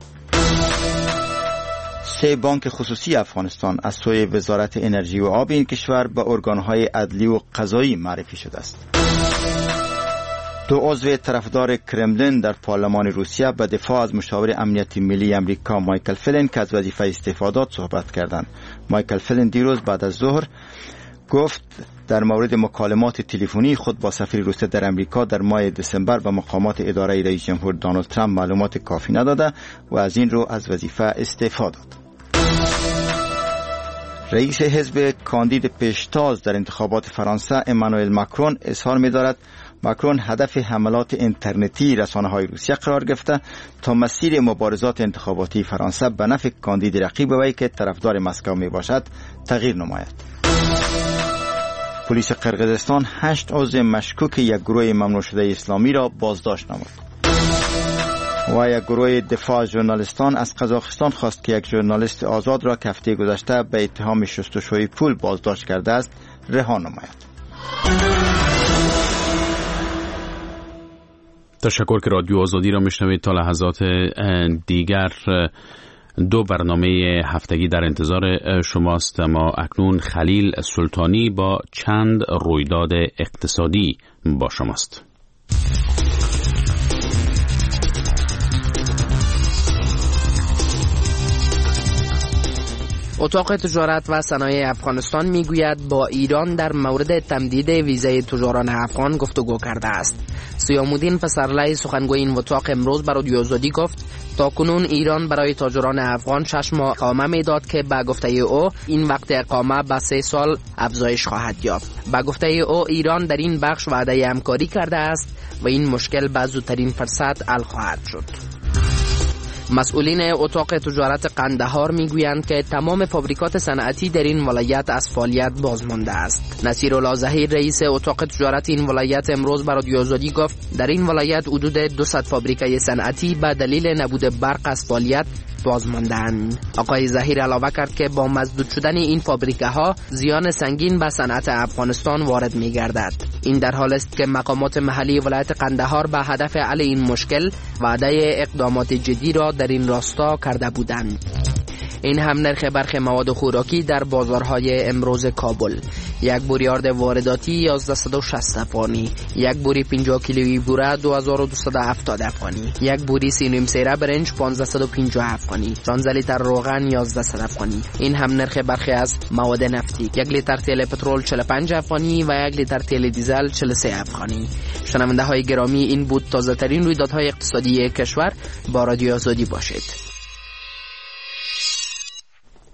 3 بانک خصوصی افغانستان از سوی وزارت انرژی و آب این کشور به ارگانهای عدلی و قضایی معرفی شده است. 2 عضو طرفدار کرملین در پارلمان روسیه به دفاع از مشاور امنیت ملی امریکا مایکل فلین که از وظیفه استعفا داد صحبت کردند. مایکل فلین دیروز بعد از ظهر گفت در مورد مکالمات تلفنی خود با سفیر روسیه در امریکا در ماه دسامبر به مقامات اداره رئیس جمهور دونالد ترامپ معلومات کافی نداده و از این رو از وظیفه استعفا داد. رئیس حزب کاندید پیشتاز در انتخابات فرانسه امانوئل ماکرون اظهار می‌دارد ماکرون هدف حملات اینترنتی رسانه‌های روسیه قرار گرفته تا مسیر مبارزات انتخاباتی فرانسه به نفع کاندید رقیب وی که طرفدار مسکو میباشد تغییر نماید. پلیس قرقیزستان 8 عضو مشکوک یک گروه ممنوع شده اسلامی را بازداشت نمود. و یک گروه دفاع ژورنالیستان از قزاقستان خواست که یک ژورنالیست آزاد را که هفته گذشته به اتهام شستشوی پول بازداشت کرده است رها نماید. تشکر که رادیو آزادی را میشنوید. تا لحظات دیگر 2 برنامه هفتگی در انتظار شماست. ما اکنون خلیل سلطانی با چند رویداد اقتصادی با شماست. اتاق تجارت و صنایع افغانستان میگوید با ایران در مورد تمدید ویزای تجاران افغان گفتگو کرده است. سیامودین پسرلی سخنگوی این اتاق امروز بر رادیو آزادی گفت تاکنون ایران برای تاجران افغان 6 ماه اقامه میداد که به گفته او این وقت اقامه به 3 سال افزایش خواهد یافت. به گفته او ایران در این بخش وعده همکاری کرده است و این مشکل به زودترین فرصت حل خواهد شد. مسئولین اتاق تجارت قندهار میگویند که تمام فابریکات صنعتی در این ولایت از فعالیت باز مانده است. نصیرالله ظهیر رئیس اتاق تجارت این ولایت امروز بر رادیو آزادی گفت در این ولایت حدود 200 فابریکای صنعتی به دلیل نبود برق از فعالیت باز ماندند. آقای ظهیر علاوه کرد که با مسدود شدن این فابریکه‌ها زیان سنگین به صنعت افغانستان وارد می‌گردد. این در حالی است که مقامات محلی ولایت قندهار به هدف حل این مشکل وعده اقدامات جدی را در این راستا کرده بودند. این هم نرخ برخی مواد خوراکی در بازارهای امروز کابل: یک بوری آرد وارداتی 1160 افغانی، یک بوری 50 کیلویی بوره 2270 افغانی، یک بوری 3.5 سیره برنج 1550 افغانی، 16 لیتر روغن 1100 افغانی. این هم نرخ برخی از مواد نفتی: 1 لیتر تیل پترول 45 افغانی و 1 لیتر تیل دیزل 43 افغانی. شنونده های گرامی، این بود تازه ترین رویدادهای اقتصادی کشور. با رادیو آزادی باشید.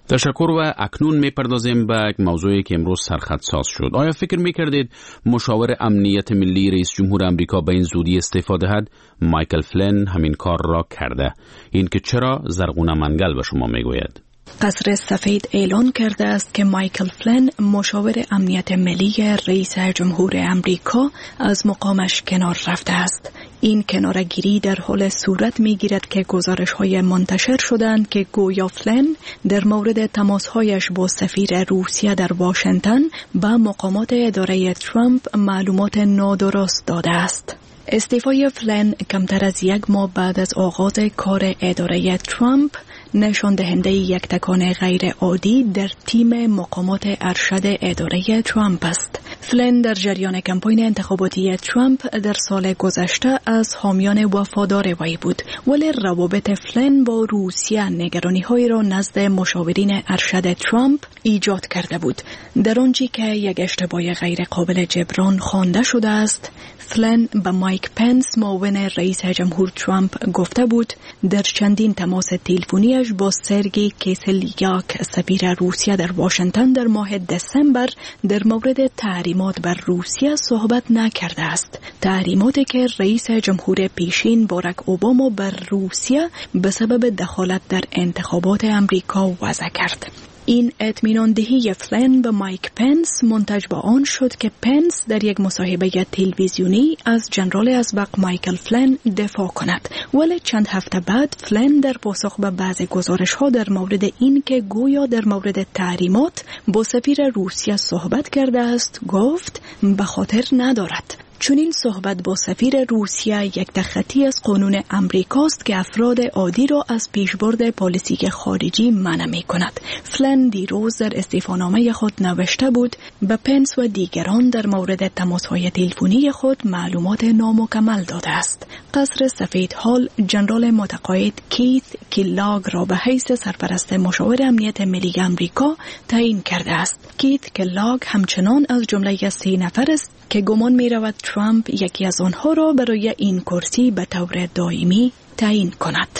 تشکر و اکنون میپردازیم به موضوعی که امروز سرخط ساز شد. آیا فکر میکردید مشاور امنیت ملی رئیس جمهور آمریکا به این زودی استعفا دهد؟ مایکل فلین همین کار را کرده. این که چرا زرغونه منگل به شما میگوید. قصر سفید اعلان کرده است که مایکل فلین مشاور امنیت ملی رئیس جمهور آمریکا از مقامش کنار رفته است. این کنارگیری در حال صورت می‌گیرد که گزارش‌های منتشر شدند که گویا فلین در مورد تماس‌هایش با سفیر روسیه در واشنگتن به مقامات اداره ترامپ معلومات نادرست داده است. استعفای فلین کمتر از یک ماه بعد از آغاز کار اداره ترامپ نشان دهنده یک تکان غیر عادی در تیم مقامات ارشد اداره ترامپ است. فلین در جریان کمپاین انتخاباتی ترامپ در سال گذشته از حامیان وفادار وی بود، ولی روابط فلین با روسیه نگرانی‌هایی را نزد مشاورین ارشد ترامپ ایجاد کرده بود. در آنچه که یک اشتباه غیر قابل جبران خوانده شده است، فلین به مایک پنس معاون رئیس جمهور ترامپ گفته بود در چندین تماس تلفنیش با سرگئی کیسلیاک سفیر روسیه در واشنگتن در ماه دسامبر در مورد تحریمات بر روسیه صحبت نکرده است. تحریماتی که رئیس جمهور پیشین باراک اوباما بر روسیه به سبب دخالت در انتخابات آمریکا وضع کرد. این اطمینان دهی فلین به مایک پنس منتج به آن شد که پنس در یک مصاحبه تلویزیونی از جنرال اسبق مایکل فلین دفاع کند، ولی چند هفته بعد فلین در پاسخ به بعضی گزارش‌ها در مورد این که گویا در مورد تحریمات با سفیر روسیه صحبت کرده است گفت به خاطر ندارد. چون این صحبت با سفیر روسیه یک تخطی از قانون امریکاست که افراد عادی را از پیشبرد پالیسی خارجی منع می کند. فلین دیروز در استعفانامه خود نوشته بود به پنس و دیگران در مورد تماس‌های تلفنی خود معلومات نامکمل داده است. قصر سفید حال جنرال متقاعد کیت کلاگ را به حیث سرپرست مشاور امنیت ملی آمریکا تعیین کرده است. کیت کلاگ همچنان از جمله 3 نفر است که گمان می رود ترامپ یکی از آنها را برای این کرسی به طور دائمی تعیین کند.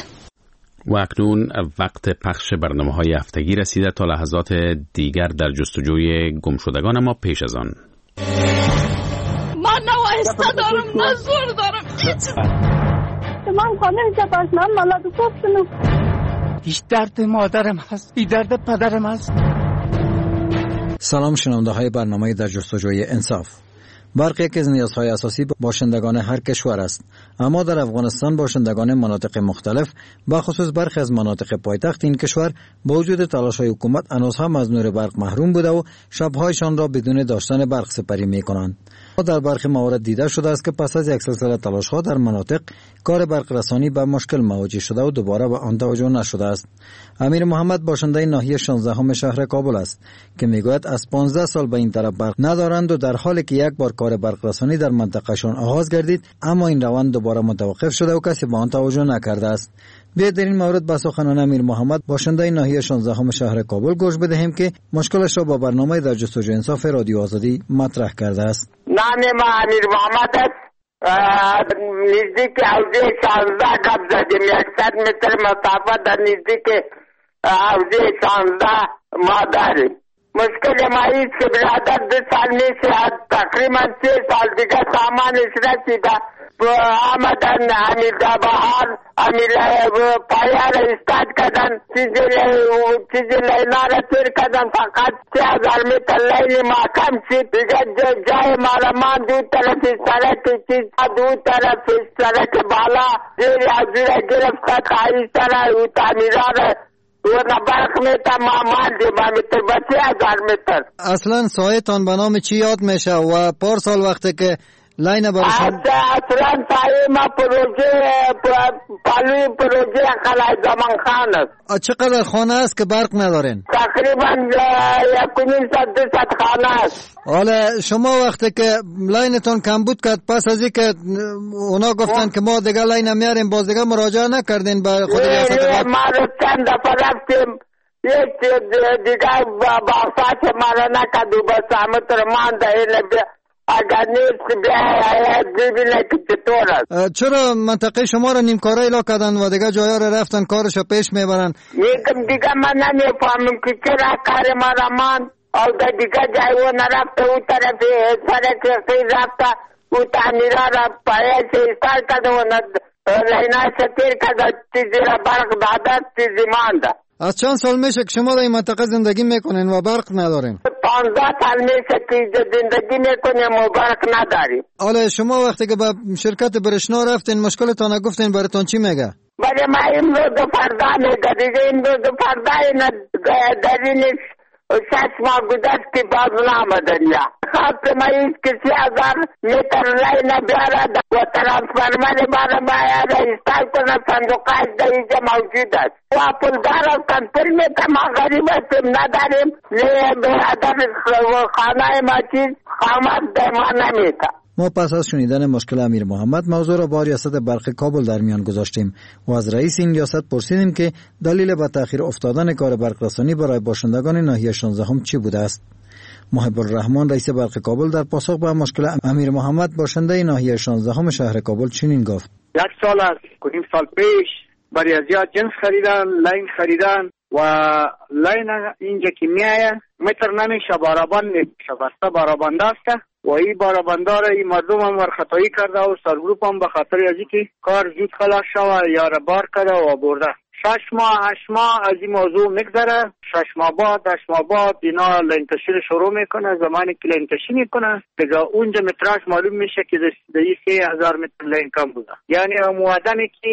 و اکنون وقت پخش برنامه‌های هفتگی رسیده. تا لحظات دیگر در جستجوی گمشدگان، اما پیش از آن من نه وایسته دارم نه زور دارم. من خانه جباش من مالاد گفتم هیچ درد مادرم هست، هیچ درد پدرم هست. سلام شنونده های برنامه در جستجوی انصاف. برق یکی از نیازهای اساسی باشندگان هر کشور است، اما در افغانستان باشندگان مناطق مختلف به خصوص برخی از مناطق پایتخت این کشور با وجود تلاش‌های حکومت هنوز هم از نور برق محروم بوده و شب‌هایشان را بدون داشتن برق سپری می‌کنند. در برخی موارد دیده شده است که پس از یک سلسله تلاش‌ها در مناطق کار برق رسانی به مشکل مواجه شده و دوباره به آن توجه نشده است. امیر محمد باشنده ناحیه 16 شهر کابل است که میگوید از 15 سال به این طرف برق ندارند و در حالی که یک بار کار برق رسانی در منطقه‌شان آغاز گردید اما این روند دوباره متوقف شده و کسی به آن توجه نکرده است. بیایید در این مورد به سخنان امیر محمد باشنده ناحیه 16 شهر کابل گوش بدهیم که مشکلش را با برنامه در جستجوی انصاف رادیو آزادی مطرح کرده است. نام ما امیر محمد است. نزدیک حوزه 16 کب زدیم. 100 متر مسافت در نزدیک حوزه 16 ما داریم. مشکل ما ایست که برادر 2 سال میشه تقریبا 3 سال دیگه سامانش رسیده آمدن امیر دباهار امیر پایه را استاد کردن چیزی لینا را تیر کردن فقط 3000 متر لینی ما کم شد دیگه جای ما را مان دو طرف سرک چیز دو طرف سرک بالا زیر ازیر گرفت خواهیسته را او تعمیرها را و نبرق میتا ما ماندیم متر با 3000 متر. اصلا سایتان به نام چی یاد میشه و پارسال وقتی که لاین برشان اصلا سایه ما پروژه خلای زمان خان است. چقدر خانه است که برق ندارین؟ تقریبا 1.2 خانه است. حالا شما وقتی که لاینتون کم بود کرد پس از اینکه اونا گفتن که ما دیگه لاین نمیاریم باز دیگه مراجعه نکردین به خود ریاست؟ ما رو چند دفعه رفتیم یک دیگه بحثات ما رو نکردو بس همه تر مانده اینه اگر نیست بیاید ببینه که چطور است. چرا منطقه شما را نیمکاره اعلام کردن و دیگه جایا را رفتن کارش پیش میبرن؟ یکم دیگه من نمیفهمم که چرا کار ما را ماند او در دیگه جای و نرفته او طرف سرک خیز رفته او تعمیره را پایش ایستار کرده و لینه ستیر کرده چیزی را برق داده چیزی مانده. از چند سال میشه که شما در این منطقه زندگی میکنین و برق ندارین؟ 15 سال میشه که زندگی میکنیم و برق نداریم. حالا شما وقتی که به شرکت برشنا رفتین مشکلتان نگفتین براتون چی میگه؟ برای ما امروز و فردا میگه دیگه امروز و فردا اینا در این 6 ماه گذشت که باز نامدن یا خواست ما ایست که 30,000 متر لین بیارد و ترانسفرمر بارا باید استال کنه صندوقاش در اینجا موجود است و پولدار هستن پر میتر ما غریب هستیم نداریم برادر خانه ما چیز خامت در ما نمیتا. ما پس از شنیدن مشکل امیر محمد موضوع را با ریاست برق کابل در میان گذاشتیم و از رئیس این ریاست پرسیدیم که دلیل به تأخیر افتادن کار برق رسانی برای باشندگان ناحیه 16 چی بوده است. محب الرحمن رئیس برق کابل در پاسخ به مشکل امیر محمد باشنده ناحیه 16 شهر کابل چنین گفت: 1 سال است کنیم سال پیش برای ازیاد جنس خریدن، لین خریدن و لین اینجا که میایه متر نمیشه بارابان نمیشه بسته بارابانده است و این بارابندار این مردم هم ورخطایی کرده و سرگروپ هم به خاطر ازی که کار زود خلاص شوه یا را بار کرده و برده 6 ماه 8 ماه از این موضوع میگذره 6 ماه بعد 8 ماه بعد اینا لین کشی شروع میکنه زمانی که لین کشی میکنه دیگه اونجا متراژ معلوم میشه که در 3000 متر لین کم بوده یعنی آدمی که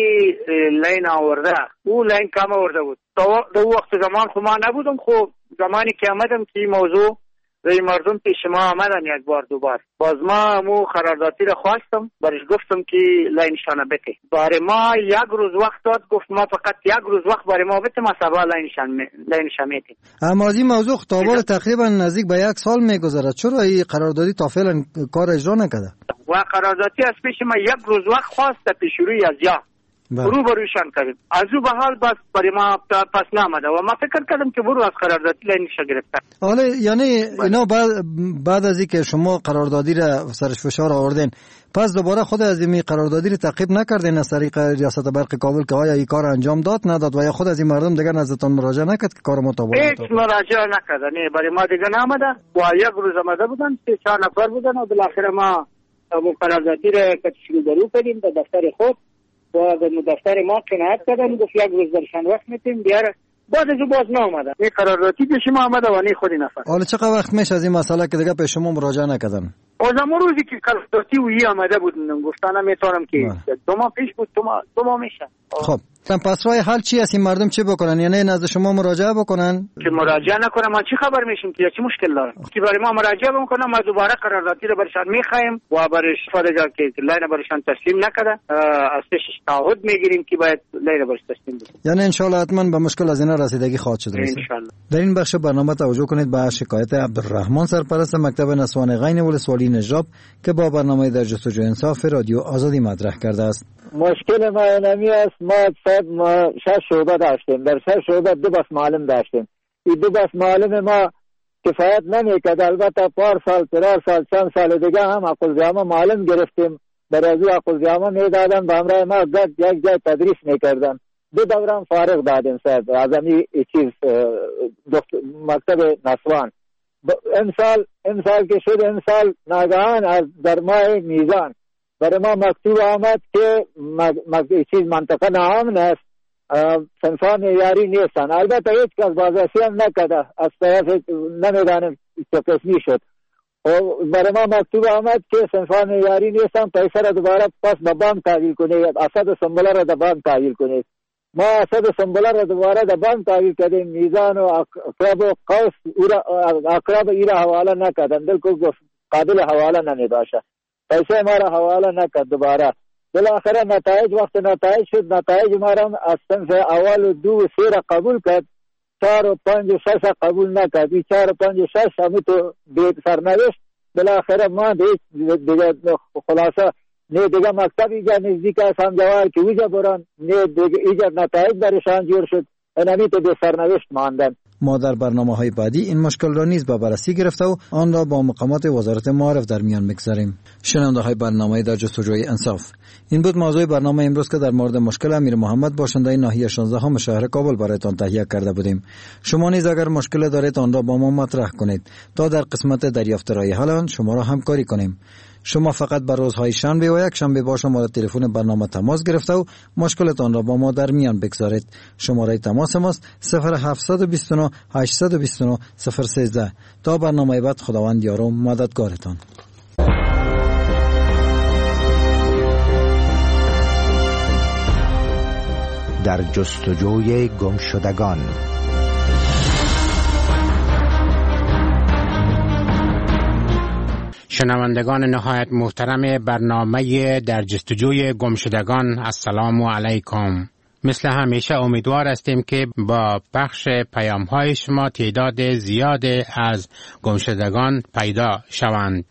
لین آورده او لین کم آورده بود در وقت زمان خو ما نبودم خب زمانی که آمدم که این موضوع و مردم پیش ما آمدن یک بار دو بار باز ما مو قراردادی را خواستم برش گفتم که لینشان بده برای ما 1 روز وقت داد گفت ما فقط 1 روز وقت برای ما بده ما سبا لینشان میدیم. اما از این موضوع تابال تقریبا نزدیک به 1 سال میگذره چرا این قراردادی تا فعلا کار اجرا نکرده؟ و قراردادی از پیش ما 1 روز وقت خواست پیش روی از یا رو بروشان کردیم از او به حال بس برای ما پس نامده و ما فکر کردم که برو از قراردادی لینش گرفته. حالا یعنی اینا بعد از اینکه شما قراردادی را سرش فشار آوردین پس دوباره خود از این قراردادی رو تعقیب نکردین از طریق ریاست برق کابل که آیا این کار انجام داد نداد و یا خود از این مردم دیگر نزدتان مراجعه نکرد که کار مطابق هیچ مراجعه نکرد نه برای ما دیگه نامده و 1 روز آمده بودن 4 نفر بودن و بالاخره ما قراردادی را کتشکیل درو کردیم به دفتر خود و در دفتر ما قناعت کردن گفت 1 روز درشان وقت میتیم بیاره بعد از او باز نامده این قراردادی پیش ما آمده و نه خودی نفر. حالا چقدر وقت میشه از این مسئله که دیگه پیش شما مراجعه نکردن؟ از اون روزی که قراردادی و آمده بود گفتن نمیتونم که 2 ماه پیش بود 2 ماه میشه. خب پس راه حل چی است این مردم چی بکنن یعنی نزد شما مراجعه بکنن؟ که مراجعه نکنم ما چی خبر میشیم که چی مشکل داره که برای ما مراجعه بکنم ما دوباره قراردادی رو برشان میخوایم و برش فرض که لین برشان تسلیم نکرده از پیش تعهد میگیریم که باید لین برش تسلیم بشه یعنی ان شاء الله حتما به مشکل از اینا رسیدگی خواهد شد. ان شاء الله. در این بخش برنامه توجه کنید به شکایت عبدالرحمن سرپرست مکتب نسوان غین ولسوالی نجراب که با برنامه در جستجوی انصاف رادیو آزادی مطرح کرده است. مشکل ما اینمی است ما 6 شعبه داشتیم در 6 شعبه 2 بس معلم داشتیم این 2 بس معلم ما کفایت نمیکرد البته پار سال چند سال دیگه هم عقلزیامه معلم گرفتیم برای از عقلزیامه میدادن به همراه ما یک جای تدریس میکردن 2 دوران فارغ دادیم صاحب از این چیز مکتب نسوان امسال که شد امسال ناگهان از در ماه میزان برای ما مکتوب آمد که چیز منطقه ناامن است صنفان معیاری نیستن البته هیچ کس بازرسی هم نکرده از طرف نمیدانم چه قسمی شد برای ما مکتوب آمد که صنفان معیاری نیستن پیسه را دوباره پس به بانک تحویل کنید اسد سنبله را در بانک تحویل کنید ما اسد سنبله را دوباره در بانک تحویل کردیم میزان و اقرب و قوس اقرب ایره حواله نکردن بالکل قابل حواله نمیباشه پیسه ما را حواله نکرد دوباره بالاخره نتایج وقت نتایج شد نتایج ما را از صنف اول و 2 و 3 را قبول کرد 4 و 5 و 6 را قبول نکرد 4 و 5 و 6 همی تو سرنوشت بالاخره ما دیگه خلاصه نه دیگه مکتب ایجا نزدیک است هم جوار که اوجا برن نه دیگه ایجا نتایج برشان جور شد اینمی تو به سرنوشت ماندن. ما در برنامه‌های بعدی این مشکل را نیز به بررسی گرفته و آن را با مقامات وزارت معارف در میان می‌گذاریم. شنونده‌های برنامه در جستجوی انصاف، این بود موضوع برنامه امروز که در مورد مشکل امیر محمد باشنده ناحیه 16 شهر کابل برایتان تهیه کرده بودیم. شما نیز اگر مشکل دارید آن را با ما مطرح کنید تا در قسمت دریافت رای حل آن شما را همکاری کنیم. شما فقط بر روزهای شنبه و یک شنبه با شماره تلفن برنامه تماس گرفته و مشکلتان را با ما در میان بگذارید. شماره تماس ماست 0729 829 013. تا برنامه بعد خداوند یار و مددگارتان. در جستجوی گمشدگان. شنوندگان نهایت محترم برنامه در جستجوی گمشدگان، السلام علیکم. مثل همیشه امیدوار هستیم که با پخش پیام‌های شما تعداد زیاد از گمشدگان پیدا شوند.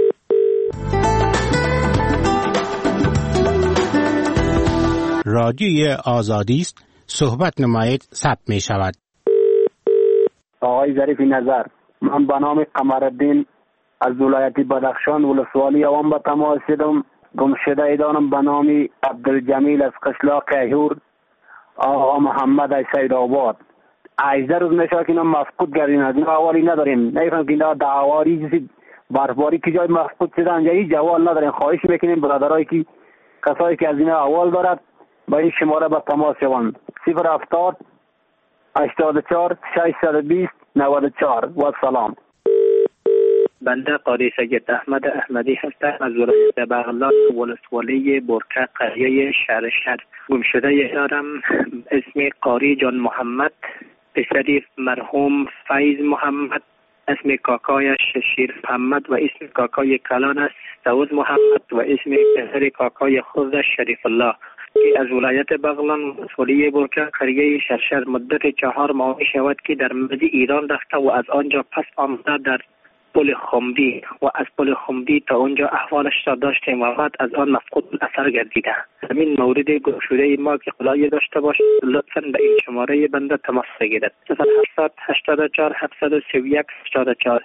رادیوی آزادی است، صحبت نمایید، ثبت می شود. آقای ظریفی نظر، من به نام قمرالدین از ولایت بدخشان ولسوالی عوام به تماس شدم. گمشده دارم به نام عبدالجمیل از قشلاق کیهور، آقا محمد از سیدآباد. 18 روز میشه که اینا مفقود گردین، از این احوالی نداریم. نمیفهم که اینا دعواری برفباری که جای مفقود شدن هیچ جواب نداریم. خواهش میکنیم برادرایی که کسایی که از این احوال دارد با این شماره به تماس شوند. 070 84 620 94. و سلام. بنده قاری سید احمد احمدی هستم از ولایت بغلان ولسوالی برکه قریه شهر. گمشده دارم اسم قاری جان محمد، پسری مرحوم فیض محمد، اسم کاکایش شیر محمد و اسم کاکای کلان است سعود محمد و اسم پسر کاکای خودش شریف الله که از ولایت بغلان ولسوالی برکه قریه شهر مدت 4 ماه شود که در مدی ایران رفته و از آنجا پس آمده در پل خمدی و از پل خمدی تا اونجا احوالش را داشتیم و بعد از آن مفقود اثر گردیده. همین مورد گمشده ما که خدای داشته باشد لطفاً به این شماره بنده تماس بگیرد. 0884 731 84.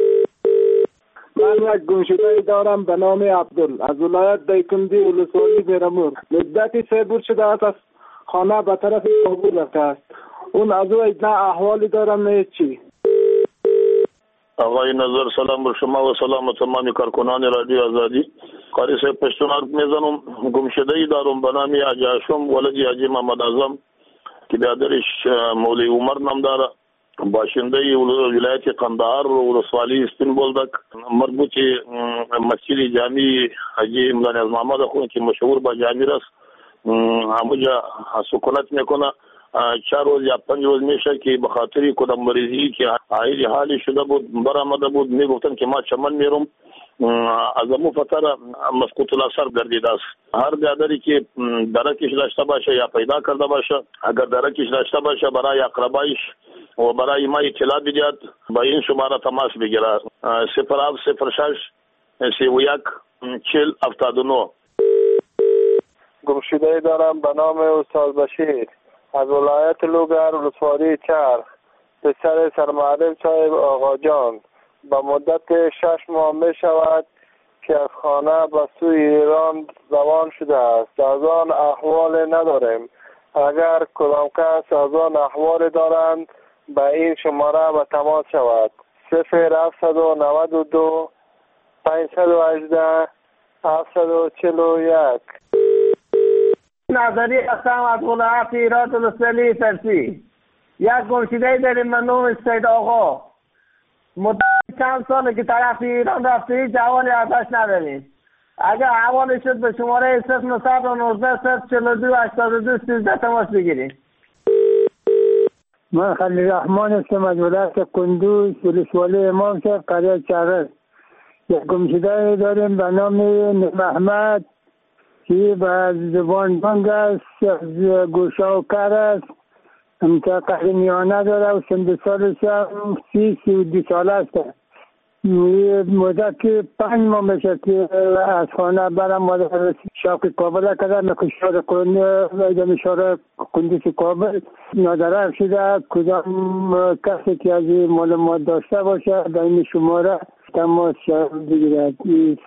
من یک گمشده دارم به نام عبدال از ولایت دایکندی ولسوالی بیرامور. مدتی 3 روز شده است از خانه به طرف کابل رفته است. اون از او نه احوالی دارم نه چی. آقای نظر سلام بر شما و سلام تمامی کارکنان رادیو آزادی. قاری صاحب پشتون حرف میزنم. گمشده‌ای دارم به نام حاجی هاشم ولد حاجی محمد اعظم که برادرش مولوی عمر نام داره، باشنده ولایت قندهار ولسوالی استنبولدک، مربوط مسجد جامع حاجی امام محمد خون که مشهور با جامع است، همونجا سکونت میکنه. 4 روز یا 5 روز میشه که به خاطر کدام مریضی که حالی شده بود برآمده بود میگفتن که ما چمن میرم، از امو فتره مسقوط الاثر گردیده است. هر برادری که درکش داشته باشه یا پیدا کرده باشه، اگر درکش داشته باشه برای اقربایش و برای ما اطلاع بدهد، با این شماره تماس بگیرد. 0706 31 40 79. گمشده دارم به نام استاد بشیر از ولایت لوگر ولسوالی چرخ، پسر سرمعلم صاحب آقا جان. با مدت 6 ماه می شود که از خانه به سوی ایران روان شده است. از آن احوال نداریم. اگر کدام کس از آن احوال دارند به این شماره به تماس شود. 0792 518 741. نظری هستم از ولایت ایران ولسوالی فرسی. یک گمشده داریم به نام سید آقا. مدت چند ساله که طرف ایران رفته جوانی ازش نداریم. اگر حوالی شد به شماره 0919 042 82 13 تماس بگیریم. من خلیل رحمان هستم از ولایت کندوز ولسوالی امام صاحب قریه چرخ. یک گمشده داریم به نام محمد که به زبان بند است، از گوشه و کر است، منطقه میانه داره و سند سالش هم 32 ساله است. مدت 5 ماه میشه که از خانه برم مادر شاق کابل کردم مکشار کنده کندیس کابل نادره شده کدام کسی که از معلومات داشته باشه در این شماره تماس بگیرد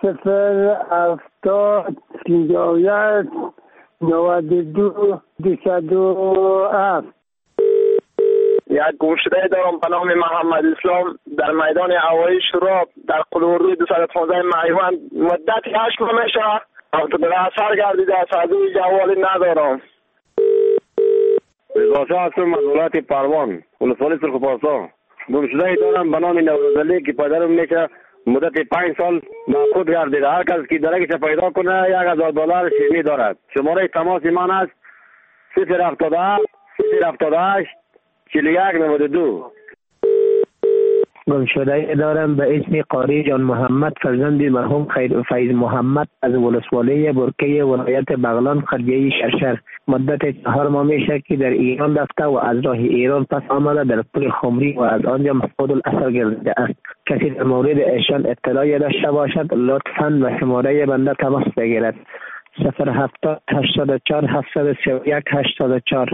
070 51 92 207. یک گمشده دارم به نام محمد اسلام در میدان هوایی شراب در قلوروی 215 میوند مدت 8 ماه میشه اثر گردیده است از این جوالی ندارم. رضا هستم از ولایت پروان ولسوالی سرخپارسا. گمشده دارم به نام نوروزعلی که پدرم میشه مدت 5 سال ناخود گردیده. هر کس که درکش پیدا کنه $1000 شیرینی دارد. شماره تماس من است 077 078 4192. گمشده دارم به اسم قاری جان محمد فرزند مرحوم فیض محمد از ولسوالی برکه ولایت بغلان قریه شرشر. مدت 4 ماه میشه که در ایران رفته و از راه ایران پس آمده در پل خمری و از آنجا مفقود الاثر گردیده است. کسی در مورد ایشان اطلاعی داشته باشد لطفاً به شماره بنده تماس بگیرد 070 84 731 84.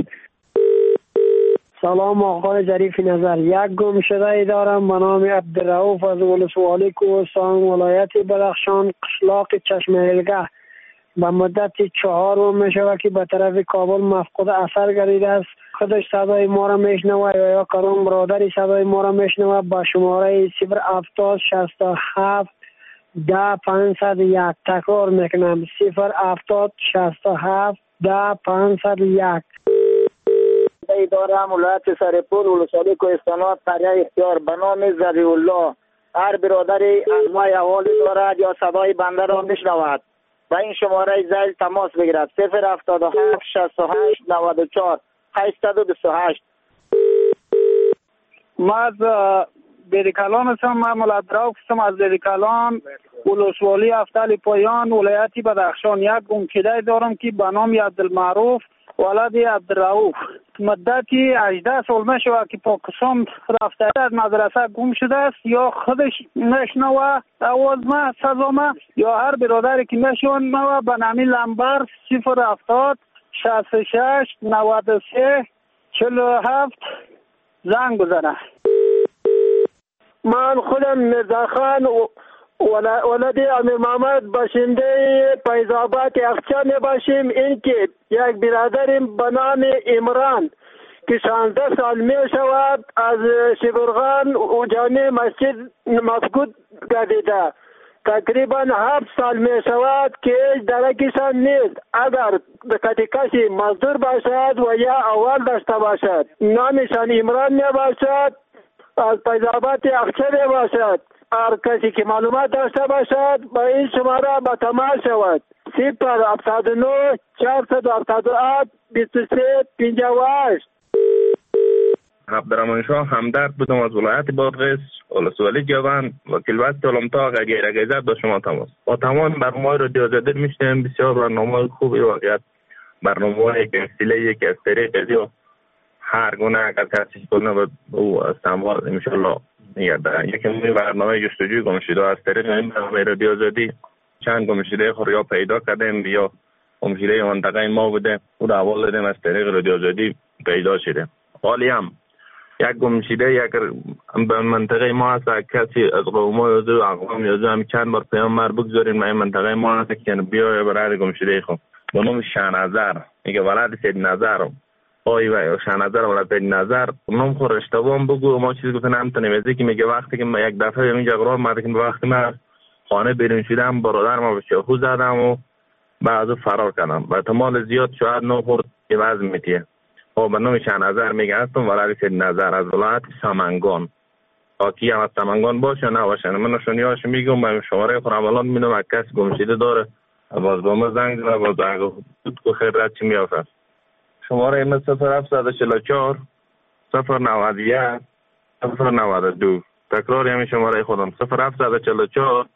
سلام آقای ظریف نظر. یک گمشده دارم به نام عبدالرؤوف از ولسوالی کوهستان ولایت بدخشان قشلاق چشم هلگه. به مدت 4 ماه میشود که به طرف کابل مفقود اثر گردیده است. خودش صدای ما را میشنوه یا کارون برادری صدای ما را میشنوه به شماره 070 67 10 501. تکرار میکنم 070 67 10 501. دارم ولایت سرپور ولسوالی کوهستان قریه اختیار به نام ذریع الله. هر برادری از ما احوالی دارد یا صدای بنده را میشنود به این شماره زیل تماس بگیرد 077 68 94 828. ما از بیرکلان هستم. من ملدراوف هستم از بیرکلان ولسوالی افتال پایان ولایت بدخشان. یک گمشده دارم که به نام عبدالمعروف ولد عبدالرؤوف. مدتی 18 سال میشه که پاکستان رفته از مدرسه گم شده است. یا خودش نشنوه آواز ما صدامه یا هر برادری که نشنوه به نامی لمبر 070 66 93 47 زنگ بزنه. من خودم میرزاخان ولد امیر محمد باشنده فیض‌آباد اقچه میباشیم. این که یک برادریم به نام عمران که 16 سال می شود از شبرغان و جامع مسجد مفقود گردیده. تقریبا 7 سال می شود که درکشان نیست. اگر کسی مزدور باشد و یا اول داشته باشد نامشان عمران می باشد از فیض‌آباد اقچه می باشد. هر کسی که معلومات داشته باشد با این شماره با تماس شود 079 478 23 58. عبدالرحمن شاه همدرد بودم از ولایت بادغیس ولسوالی جوان وکیل وقت علمتا غیر اگیزت با شما تماس. با تمام برنامه رو دیوزده میشنیم. بسیار برنامه خوبی واقعیت برنامه که وسیله که از طریق دیو هر گونه اگر کسی کنه او استعمال انشالله میگرده. یکی موی برنامه جستجوی گمشده از طریق این برنامه رادیو زدی چند گمشده خوریا پیدا کردیم یا گمشده منطقه ما بوده او را حوال دادیم از طریق رادیو زدی پیدا شده. حالی هم یک گمشده یک به منطقه ما هست کسی از قوم یازده و اقوام یازده هم چند بار پیام مر بگذاریم این منطقه ما هست که بیای برای گمشده خود به نام شهنظر میگه ولد سید نظر آی و شهنظر ولد سید نظر نام خور اشتباه بگو ما چیزی گفتن هم تنویزی که میگه وقتی که یک دفعه به اینجا قرار مده که وقتی من خانه بیرون شدم برادر ما به چاقو زدم و بعد فرار کردم و احتمال زیاد شاید نو خورد که وزن میتیه و به نام شهنظر میگه هستم ولد سید نظر از ولایت سمنگان. آکی هم از سمنگان باشه نه باشه من نشونیاش میگم من شماره خودم الان میدم از کسی گمشده داره باز با ما زنگ زنه باز اگه خود خیرت چی میافته شماره ایمه 0744 091 092. تکرار همین شماره خودم 0744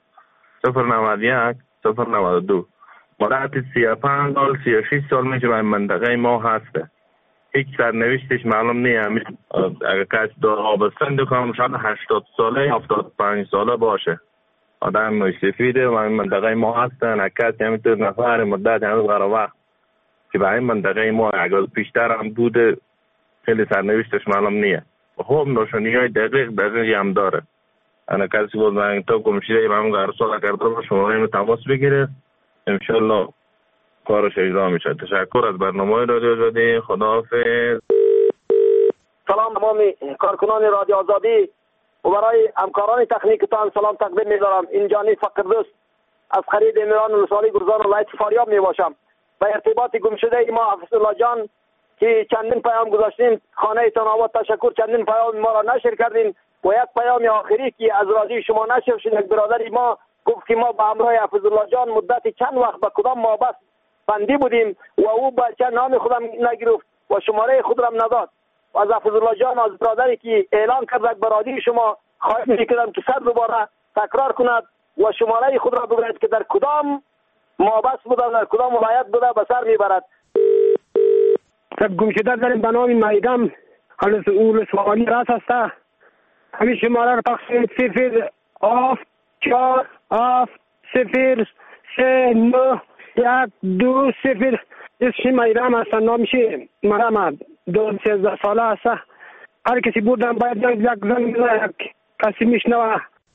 091 092. مدت 35 سال 36 سال میشه به منطقه ما هسته هیچ سرنوشتش معلوم نیست. اگر کسی دار آبستن دکام شاید 80 ساله 75 ساله باشه. آدم سفیده و این منطقه ما هستن. کسی همینطور نفر مدت هنوز قرار وقت که به این منطقه ما اگر پیشتر هم بوده خیلی سرنوشتش معلوم نیست. خب نشانی های دقیق هم داره. انا کسی بود من تو گمشده من قرصا کرده با شما رو تماس بگیره ان شاء الله کارش اجرا میشه. تشکر از برنامه رادیو آزادی. خداحافظ. سلام تمام کارکنان رادیو آزادی و برای همکاران تکنیکتان سلام تقدیم می‌دارم. اینجانی فقر دوست از خرید امیران ولسوالی گرزان ولایت فاریاب میباشم. به ارتباط گمشده ما حفظ الله جان که چندین پیام گذاشتیم خانه تان آباد تشکر. چندین پیام ما را نشر کردین و یک پیام آخری که از رادیو شما نشر شد یک برادری ما گفت که ما با همراه حفظ الله جان مدت چند وقت به کدام مابس بندی بودیم و او بچه نام خودم نگرفت و شماره خود را نداد. و از حفظ الله جان از برادری که اعلان کرد به رادیو شما خواهش می‌کنم که 100 دوباره تکرار کند و شماره خود را بگوید که در کدام مابس بوده در کدام ولایت بوده به سر میبرد. سب گمشده داریم به نام مایدم ولسوالی راست است. همین شماره را پخش 0 آف 4 آف 0 3 9 1 2 0. اسم مایدم است. نامش مرام 13 ساله است. هر کسی بودم باید یک زنگ بزنه کسی میشنوه.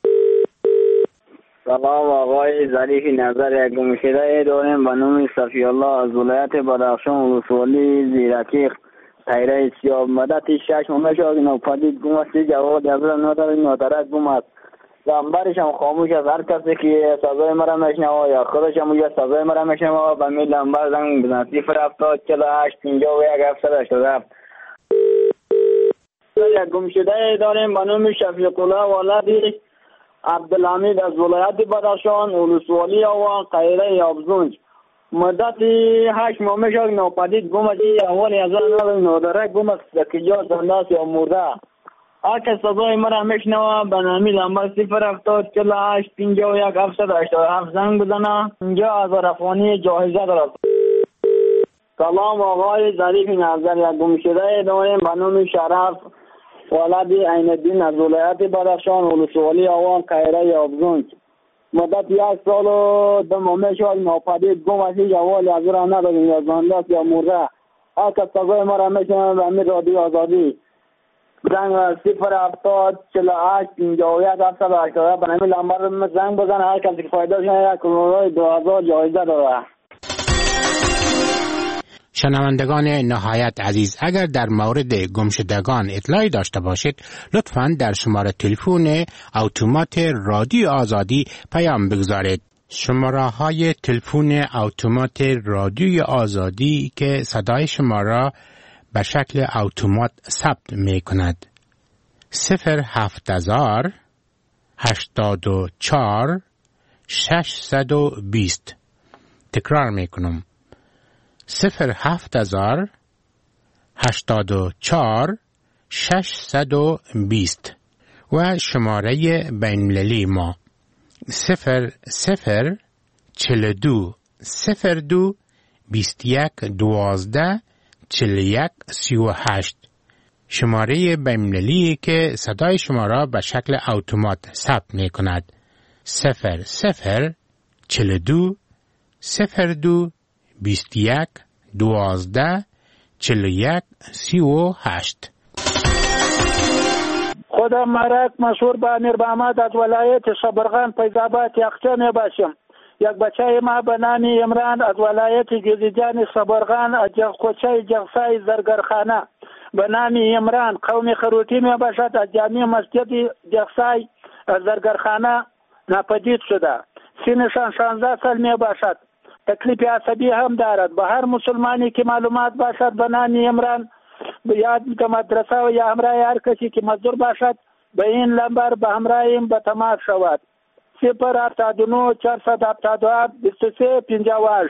سلام آقای ظریفی نظر. یک گمشده داریم به نام صفی الله از ولایت بدخشان ولسوالی زیرکی تیره سیاه مدت 6 ماه شد ناپدید گم است. جواب از نداره نادرک گم است. زنبرش هم خاموش است. هر کسی که سزای مرا میشنوه یا خودش هم میگه سزای مرا میشنوه به می لنبر زنگ بزن 0 48 51 787. یک گمشده داریم به نام شفیق الله ولدی عبدالحمید از ولایت بدخشان ولسوالی و قیره یابزونج مدت 8 ماه شد ناپدید گم است. اول از نادرک گم است که جا زنده است یا مرده. هر کس صدای مرا میشنوه به نامی لنبر 0 48 51 787 زنگ بزنه. اینجا از افغانی جایزه دارد. سلام آقای ظریف نظر. یک گمشده داریم به نام شرف ولدی عین الدین از ولایت بدخشان ولسوالی آوان قیره یابزونج مدت 1 سال و 2 ماه شد ناپدید گم است. جوال از را نداریم یا زنده است یا مرده. هر کس صدای مرا میشنوه به امیر رادیو آزادی زنگ 0 48 51 787 به نمی لنبر زنگ بزنه. هر کسی که فایده شنه 1,000 جایزه داره. شنوندگان نهایت عزیز، اگر در مورد گمشدگان اطلاعی داشته باشید لطفاً در شماره تلفن اتومات رادیو آزادی پیام بگذارید. شماره های تلفن اتومات رادیو آزادی که صدای شما را به شکل اتومات ثبت می کند 07000 84 620. تکرار می کنم 07000 84 620 و شماره بین‌المللی ما 0042 02 21 12 41 38. شماره بین‌المللی که صدای شما را به شکل اتومات ثبت می کند 0042 02 21 12 41 38. خودم مرک مشهور به امیر محمد از ولایت شبرغان فیض‌آباد یخچه می باشم. یک بچه ما به نام عمران از ولایت جوزجان شبرغان از کوچه جغسای زرگرخانه به نام عمران قوم خروتی می باشد. از جامع مسجد جغسای زرگرخانه ناپدید شده. سنشان 16 سال می باشد. تکلیف عصبی هم دارد. به هر مسلمانی که معلومات باشد به نام عمران یاد مدرسه و یا همراه هر کسی که مزدور باشد به این لنبر به همراهیم به تماس شود 079 477 23 58.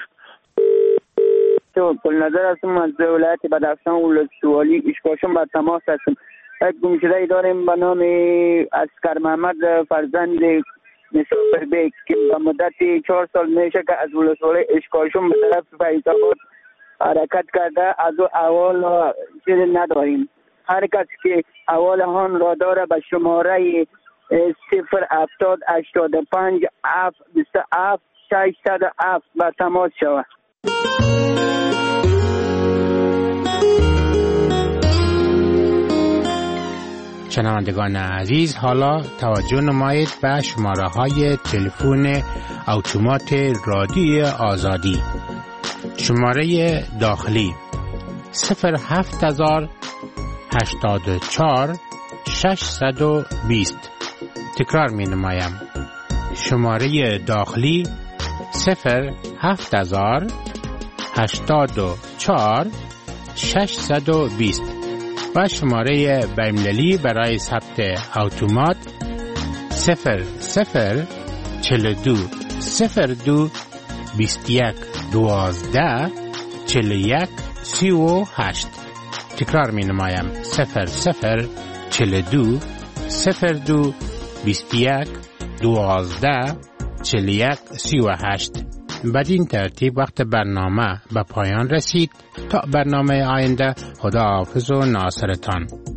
کل نظر هستم از ولایت بدخشان ولسوالی اشکاشم به تماس هستم. یک گمشده داریم به نام اسکر محمد فرزند مسافر بیک که به مدت 4 سال میشه که از ولسوالی اشکاشم به طرف فیض‌آباد حرکت کرده از او اول چیز نداریم. هر کس که اول هان را داره به شماره 07085-727-607 به تماس شود. شنوندگان عزیز، حالا توجه نمایید به شماره های تلفن اتومات رادیو آزادی. شماره داخلی 07084-620. تکرار می نمایم. شماره داخلی 07084-620 و شماره بین‌المللی برای ثبت اتومات 004221124138. تکرار می نمایم 004221124138. بدین ترتیب وقت برنامه به پایان رسید. تا برنامه آینده، خداحافظ و ناصرتان.